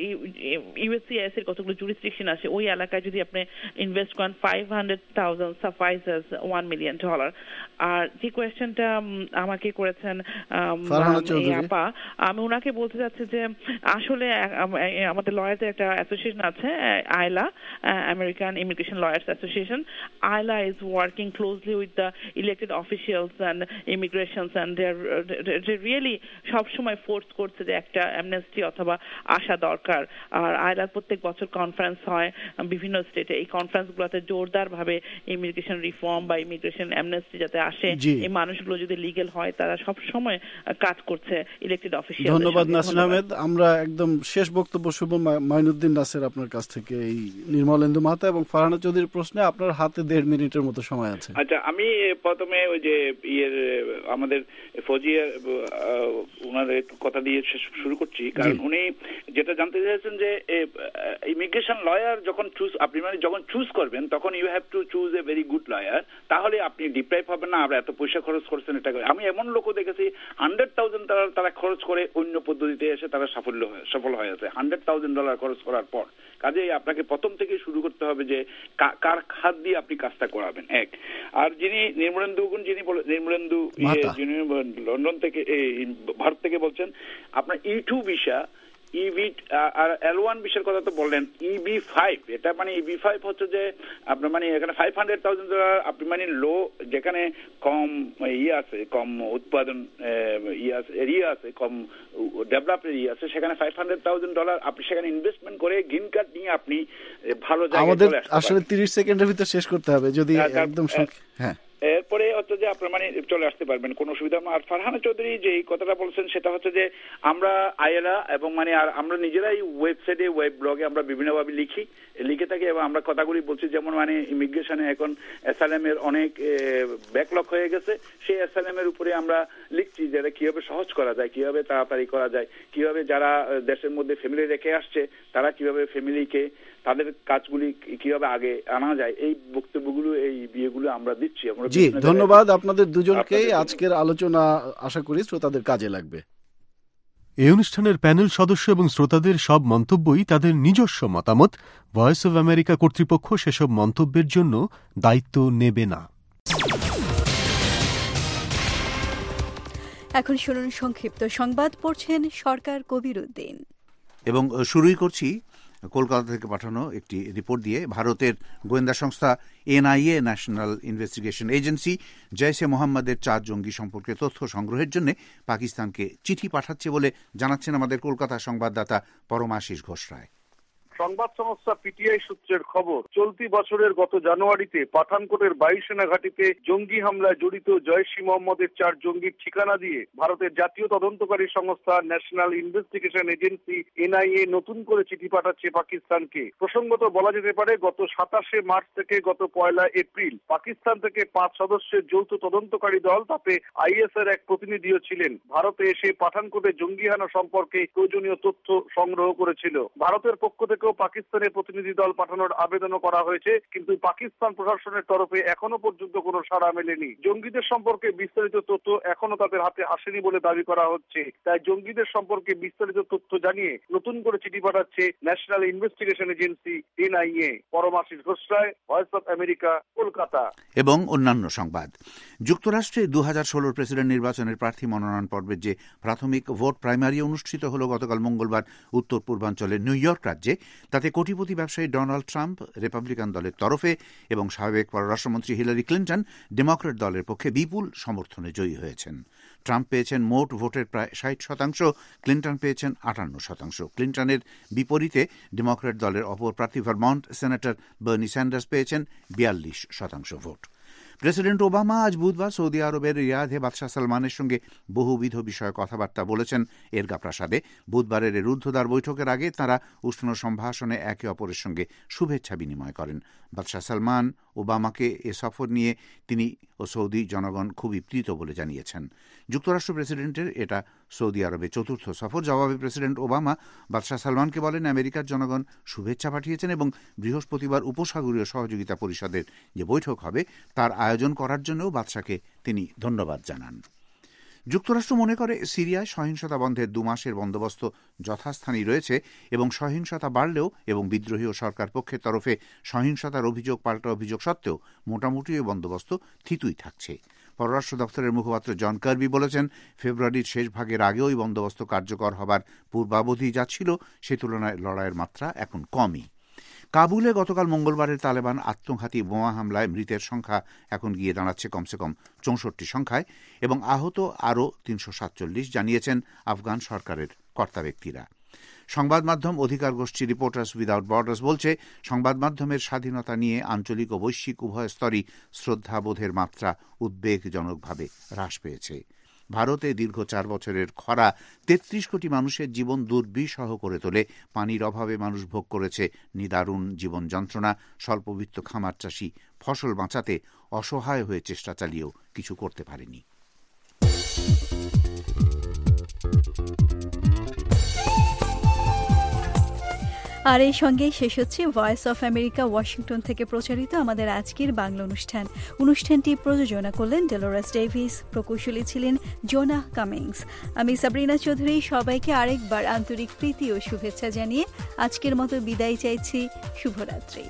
ইউএসসিআইএস এর কতগুলো জুরিসডিকশন আছে, ওই এলাকায় যদি আপনি ইনভেস্ট করেন five hundred thousand suffices one million dollar. আর যে কোয়েশ্চেনটা আমাকে করেছেন আপা, আমি ওনাকে বলতে চাচ্ছি যে আসলে আমাদের লয়ারদের একটা অ্যাসোসিয়েশন আছে, AILA, American Immigration Lawyers Association. I L A is working closely closely with the elected officials and immigrations, and they're, they're really সবসময় ফোর্স করছে যে একটা অ্যামনেস্টি অথবা আসা দরকার। আর আইলার প্রত্যেক বছর কনফারেন্স হয় বিভিন্ন স্টেটে, এই কনফারেন্সগুলোতে জোরদার ভাবে ইমিগ্রেশন রিফর্ম বা ইমিগ্রেশন অ্যামনেস্টি যাতে আসে, এই মানুষগুলো যদি লিগ্যাল হয়, তারা সব সময় কাজ করছে ইলেক্টেড অফিসিয়াল। ধন্যবাদ নাসরিন আহমেদ। আমরা একদম শেষ বক্তব্য শুভ মাইনুদ্দিন নাসের আপনার কাছ থেকে এই নির্মলেন্দু মাহাতা এবং ফারহানা চৌধুরীর প্রশ্নে আপনার হাতে দেড় মিনিটের মতো সময় আছে। আচ্ছা, আমি প্রথমে ওই যে ইয়ের আমাদের ফজিয়ার ওনাদের কথা দিয়ে শুরু করছি, কারণ উনি যেটা জানতে চাইছেন যে ইমিগ্রেশন লয়ার যখন চুজ আপনি মানে যখন চুজ করবেন তখন you have to choose a very good lawyer, তাহলে আপনি ডিপ্রাইভ হবেন না আমরা এত পয়সা খরচ করছেন এটা করে। আমি এমন লোকও দেখেছি হান্ড্রেড থাউজেন্ড ডলার তারা খরচ করে অন্য পদ্ধতিতে এসে তারা সাফল্য সফল হয়ে আছে হান্ড্রেড থাউজেন্ড ডলার খরচ করার পর। কাজেই আপনাকে প্রথম থেকে শুরু করতে হবে যে কার হাত দিয়ে আপনি কাজটা করাবেন, এক। আর যিনি নির্মলেন্দু যিনি নির্মলেন্দু যিনি লন্ডন থেকে ভারত থেকে বলছেন, আপনার ই টু ভিসা ইবি আর এল ওয়ান বিষয়ের কথা তো বললেন, ইবি ফাইভ এটা মানে ইবি ফাইভ হচ্ছে যে আপনার মানে এখানে ফাইভ হান্ড্রেড থাউজেন্ড ডলার আপনি মানে লো, যেখানে কম ইয়ে আছে, কম উৎপাদন ইয়ে আছে, এরিয়া আছে, কম ডেভেলপ এরিয়া আছে, সেখানে ফাইভ হান্ড্রেড থাউজেন্ড ডলার আপনি সেখানে ইনভেস্টমেন্ট করে গ্রিন কার্ড নিয়ে আপনি ভালো জায়গায় চলে আসতে পারেন। আসলে তিরিশ সেকেন্ডের ভিতরে শেষ করতে হবে যদি একদম। হ্যাঁ, এরপরে হচ্ছে যে আপনার মানে চলে আসতে পারবেন, কোনো অসুবিধা না। আর ফারহানা চৌধুরী যে কথাটা বলছেন সেটা হচ্ছে যে আমরা আইএলএ এবং মানে আর আমরা নিজেরাই ওয়েবসাইটে ওয়েব ব্লগে আমরা বিভিন্নভাবে লিখি লিখে থাকি এবং আমরা কথাগুলি বলছি, যেমন মানে ইমিগ্রেশনে এখন এসএলএম এর অনেক ব্যাকলগ হয়ে গেছে, সেই এসএলএম এর উপরে আমরা লিখছি যেটা কিভাবে সহজ করা যায়, কিভাবে তাড়াতাড়ি করা যায়, কিভাবে যারা দেশের মধ্যে ফ্যামিলি রেখে আসছে তারা কিভাবে ফ্যামিলিকে তাদের কাজগুলি কিভাবে আগে আনা যায়, এই বক্তব্যগুলো এই বিয়েগুলো আমরা দিচ্ছি। জি, ধন্যবাদ আপনাদের দুজনকে। আজকের আলোচনা আশা করি শ্রোতাদের কাজে লাগবে। এই অনুষ্ঠানের প্যানেল সদস্য এবং শ্রোতাদের সব মন্তব্যই তাদের নিজস্ব মতামত। ভয়েস অব আমেরিকা কর্তৃপক্ষ সেসব মন্তব্যের জন্য দায়িত্ব নেবে না। এখন শুনুন সংক্ষিপ্ত সংবাদ, পড়ছেন সরকার কবির উদ্দিন। এবং শুরুই করছি কলকাতা থেকে পাঠানো একটি রিপোর্ট দিয়ে। ভারতের গোয়েন্দা সংস্থা NIA national investigation agency Jaish-e মোহাম্মদের চার জঙ্গি সম্পর্কে তথ্য সংগ্রহের জন্য পাকিস্তানকে চিঠি পাঠাচ্ছে বলে জানাচ্ছেন আমাদের কলকাতা সংবাদদাতা পরমাশিস ঘোষ রায়। সংবাদ সংস্থা পিটিআই সূত্রের খবর, চলতি বছরের গত জানুয়ারিতে পাঠানকোটের বায়ুসেনা ঘাঁটিতে জঙ্গি হামলায় জড়িত জৈশ-ই মোহাম্মদের চার জঙ্গির ঠিকানা দিয়ে ভারতের জাতীয় তদন্তকারী সংস্থা ন্যাশনাল ইনভেস্টিগেশন এজেন্সি এনআইএ নতুন করে চিঠি পাঠাচ্ছে পাকিস্তানকে। প্রসঙ্গত বলা যেতে পারে, গত সাতাশে মার্চ থেকে গত পয়লা এপ্রিল পাকিস্তান থেকে পাঁচ সদস্যের যৌথ তদন্তকারী দল, তাতে আইএস এর এক প্রতিনিধিও ছিলেন, ভারতে এসে পাঠানকোটে জঙ্গি হানা সম্পর্কে প্রয়োজনীয় তথ্য সংগ্রহ করেছিল। ভারতের পক্ষ থেকে পাকিস্তানের প্রতিনিধি দল পাঠানোর আবেদনও করা হয়েছে, কিন্তু পাকিস্তান প্রশাসনের তরফে এখনো পর্যন্ত কোনো সাড়া মেলেনি। জঙ্গিদের সম্পর্কে বিস্তারিত তথ্য এখনো তাদের হাতে আসেনি বলে দাবি করা হচ্ছে। তাই জঙ্গিদের সম্পর্কে বিস্তারিত তথ্য জানিয়ে নতুন করে চিঠি পাঠাচ্ছে national investigation agency NIA. Paramashis Ghosh Roy, voice of America, Kolkata. এবং অন্যান্য সংবাদ। যুক্তরাষ্ট্রে দু হাজার ষোলোর প্রেসিডেন্ট নির্বাচনের প্রার্থী মনোনয়ন পর্বের যে প্রাথমিক ভোট প্রাইমারি অনুষ্ঠিত হল গতকাল মঙ্গলবার উত্তর পূর্বাঞ্চলের নিউ ইয়র্ক রাজ্যে, তাতে কোটিপতি ব্যবসায়ী ডোনাল্ড ট্রাম্প রিপাবলিকান দলের তরফে এবং সাবেক পররাষ্ট্রমন্ত্রী হিলারি ক্লিন্টন ডেমোক্র্যাট দলের পক্ষে বিপুল সমর্থনে জয়ী হয়েছেন। ট্রাম্প পেয়েছেন মোট ভোটের প্রায় ষাট শতাংশ, ক্লিন্টন পেয়েছেন আটান্ন শতাংশ। ক্লিন্টনের বিপরীতে ডেমোক্র্যাট দলের অপর প্রার্থী ভারমন্ট সেনেটর বার্নি স্যান্ডার্স পেয়েছেন বিয়াল্লিশ শতাংশ ভোট। প্রেসিডেন্ট ওবামা আজ বুধবার সৌদি আরবের রিয়াধে বাদশাহ সালমানের সঙ্গে বহুবিধ বিষয়ে কথাবার্তা বলেছেন এরগা প্রাসাদে। বুধবারের রুদ্ধদ্বার বৈঠকের আগে তাঁরা উষ্ণ সম্ভাষণে একে অপরের সঙ্গে শুভেচ্ছা বিনিময় করেন। বাদশাহ সালমান ওবামাকে এ সফর নিয়ে তিনি ও সৌদি জনগণ খুবই প্রীত বলে জানিয়েছেন। যুক্তরাষ্ট্র প্রেসিডেন্টের এটা সৌদি আরবে চতুর্থ সফর। জবাবে প্রেসিডেন্ট ওবামা বাদশাহ সালমানকে বলেন, আমেরিকার জনগণ শুভেচ্ছা পাঠিয়েছেন এবং বৃহস্পতিবার উপসাগরীয় সহযোগিতা পরিষদের যে বৈঠক হবে তার আয়োজন করার জন্যও বাদশাকে তিনি ধন্যবাদ জানান। যুক্তরাষ্ট্র মনে করে সিরিয়ায় সহিংসতা বন্ধের দু মাসের বন্দোবস্ত যথাস্থানেই রয়েছে এবং সহিংসতা বাড়লেও এবং বিদ্রোহী ও সরকার পক্ষের তরফে সহিংসতার অভিযোগ পাল্টা অভিযোগ সত্ত্বেও মোটামুটি ওই বন্দোবস্ত থিতুই থাকছে। পররাষ্ট্র দপ্তরের মুখপাত্র জন কার্বি বলেছেন, ফেব্রুয়ারির শেষ ভাগের আগেও ওই বন্দোবস্ত কার্যকর হবার পূর্বাবধি যা ছিল সে তুলনায় লড়াইয়ের মাত্রা এখন কমই। কাবুলে গতকাল মঙ্গলবারের তালেবান আত্মঘাতী বোমা হামলায় মৃতের সংখ্যা এখন গিয়ে দাঁড়াচ্ছে কমসে কম চৌষট্টি সংখ্যায় এবং আহত আরও তিনশো সাতচল্লিশ, জানিয়েছেন আফগান সরকারের কর্তা ব্যক্তিরা। সংবাদ মাধ্যম অধিকার গোষ্ঠী রিপোর্টার্স উইদাউট বর্ডার্স বলছে, সংবাদ মাধ্যমের স্বাধীনতা নিয়ে আঞ্চলিক ও বৈশ্বিক উভয় স্তরই শ্রদ্ধাবোধের মাত্রা উদ্বেগজনকভাবে হ্রাস পেয়েছে। ভারতে দীর্ঘ চার বছরের খরা তেত্রিশ কোটি মানুষের জীবন দুর্বিষহ করে তোলে। পানির অভাবে মানুষ ভোগ করেছে নিদারুণ জীবন যন্ত্রণা। স্বল্পবিত্ত খামার চাষি ফসল বাঁচাতে অসহায় হয়ে চেষ্টা চালিয়েও কিছু করতে পারেনি। আর এই সঙ্গেই শেষ হচ্ছে ভয়েস অফ আমেরিকা ওয়াশিংটন থেকে প্রচারিত আমাদের আজকের বাংলা অনুষ্ঠান। অনুষ্ঠানটি প্রযোজনা করলেন ডেলোরাস ডেভিস, প্রকৌশলী ছিলেন জোনাহ কামিংস। আমি সাবরিনা চৌধুরী সবাইকে আরেকবার আন্তরিক প্রীতি ও শুভেচ্ছা জানিয়ে আজকের মতো বিদায় চাইছি। শুভরাত্রি।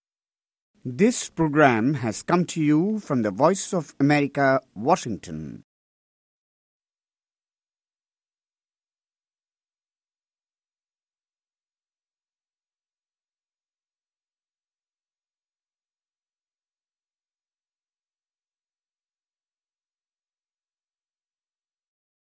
This program has come to you from the Voice of America, Washington.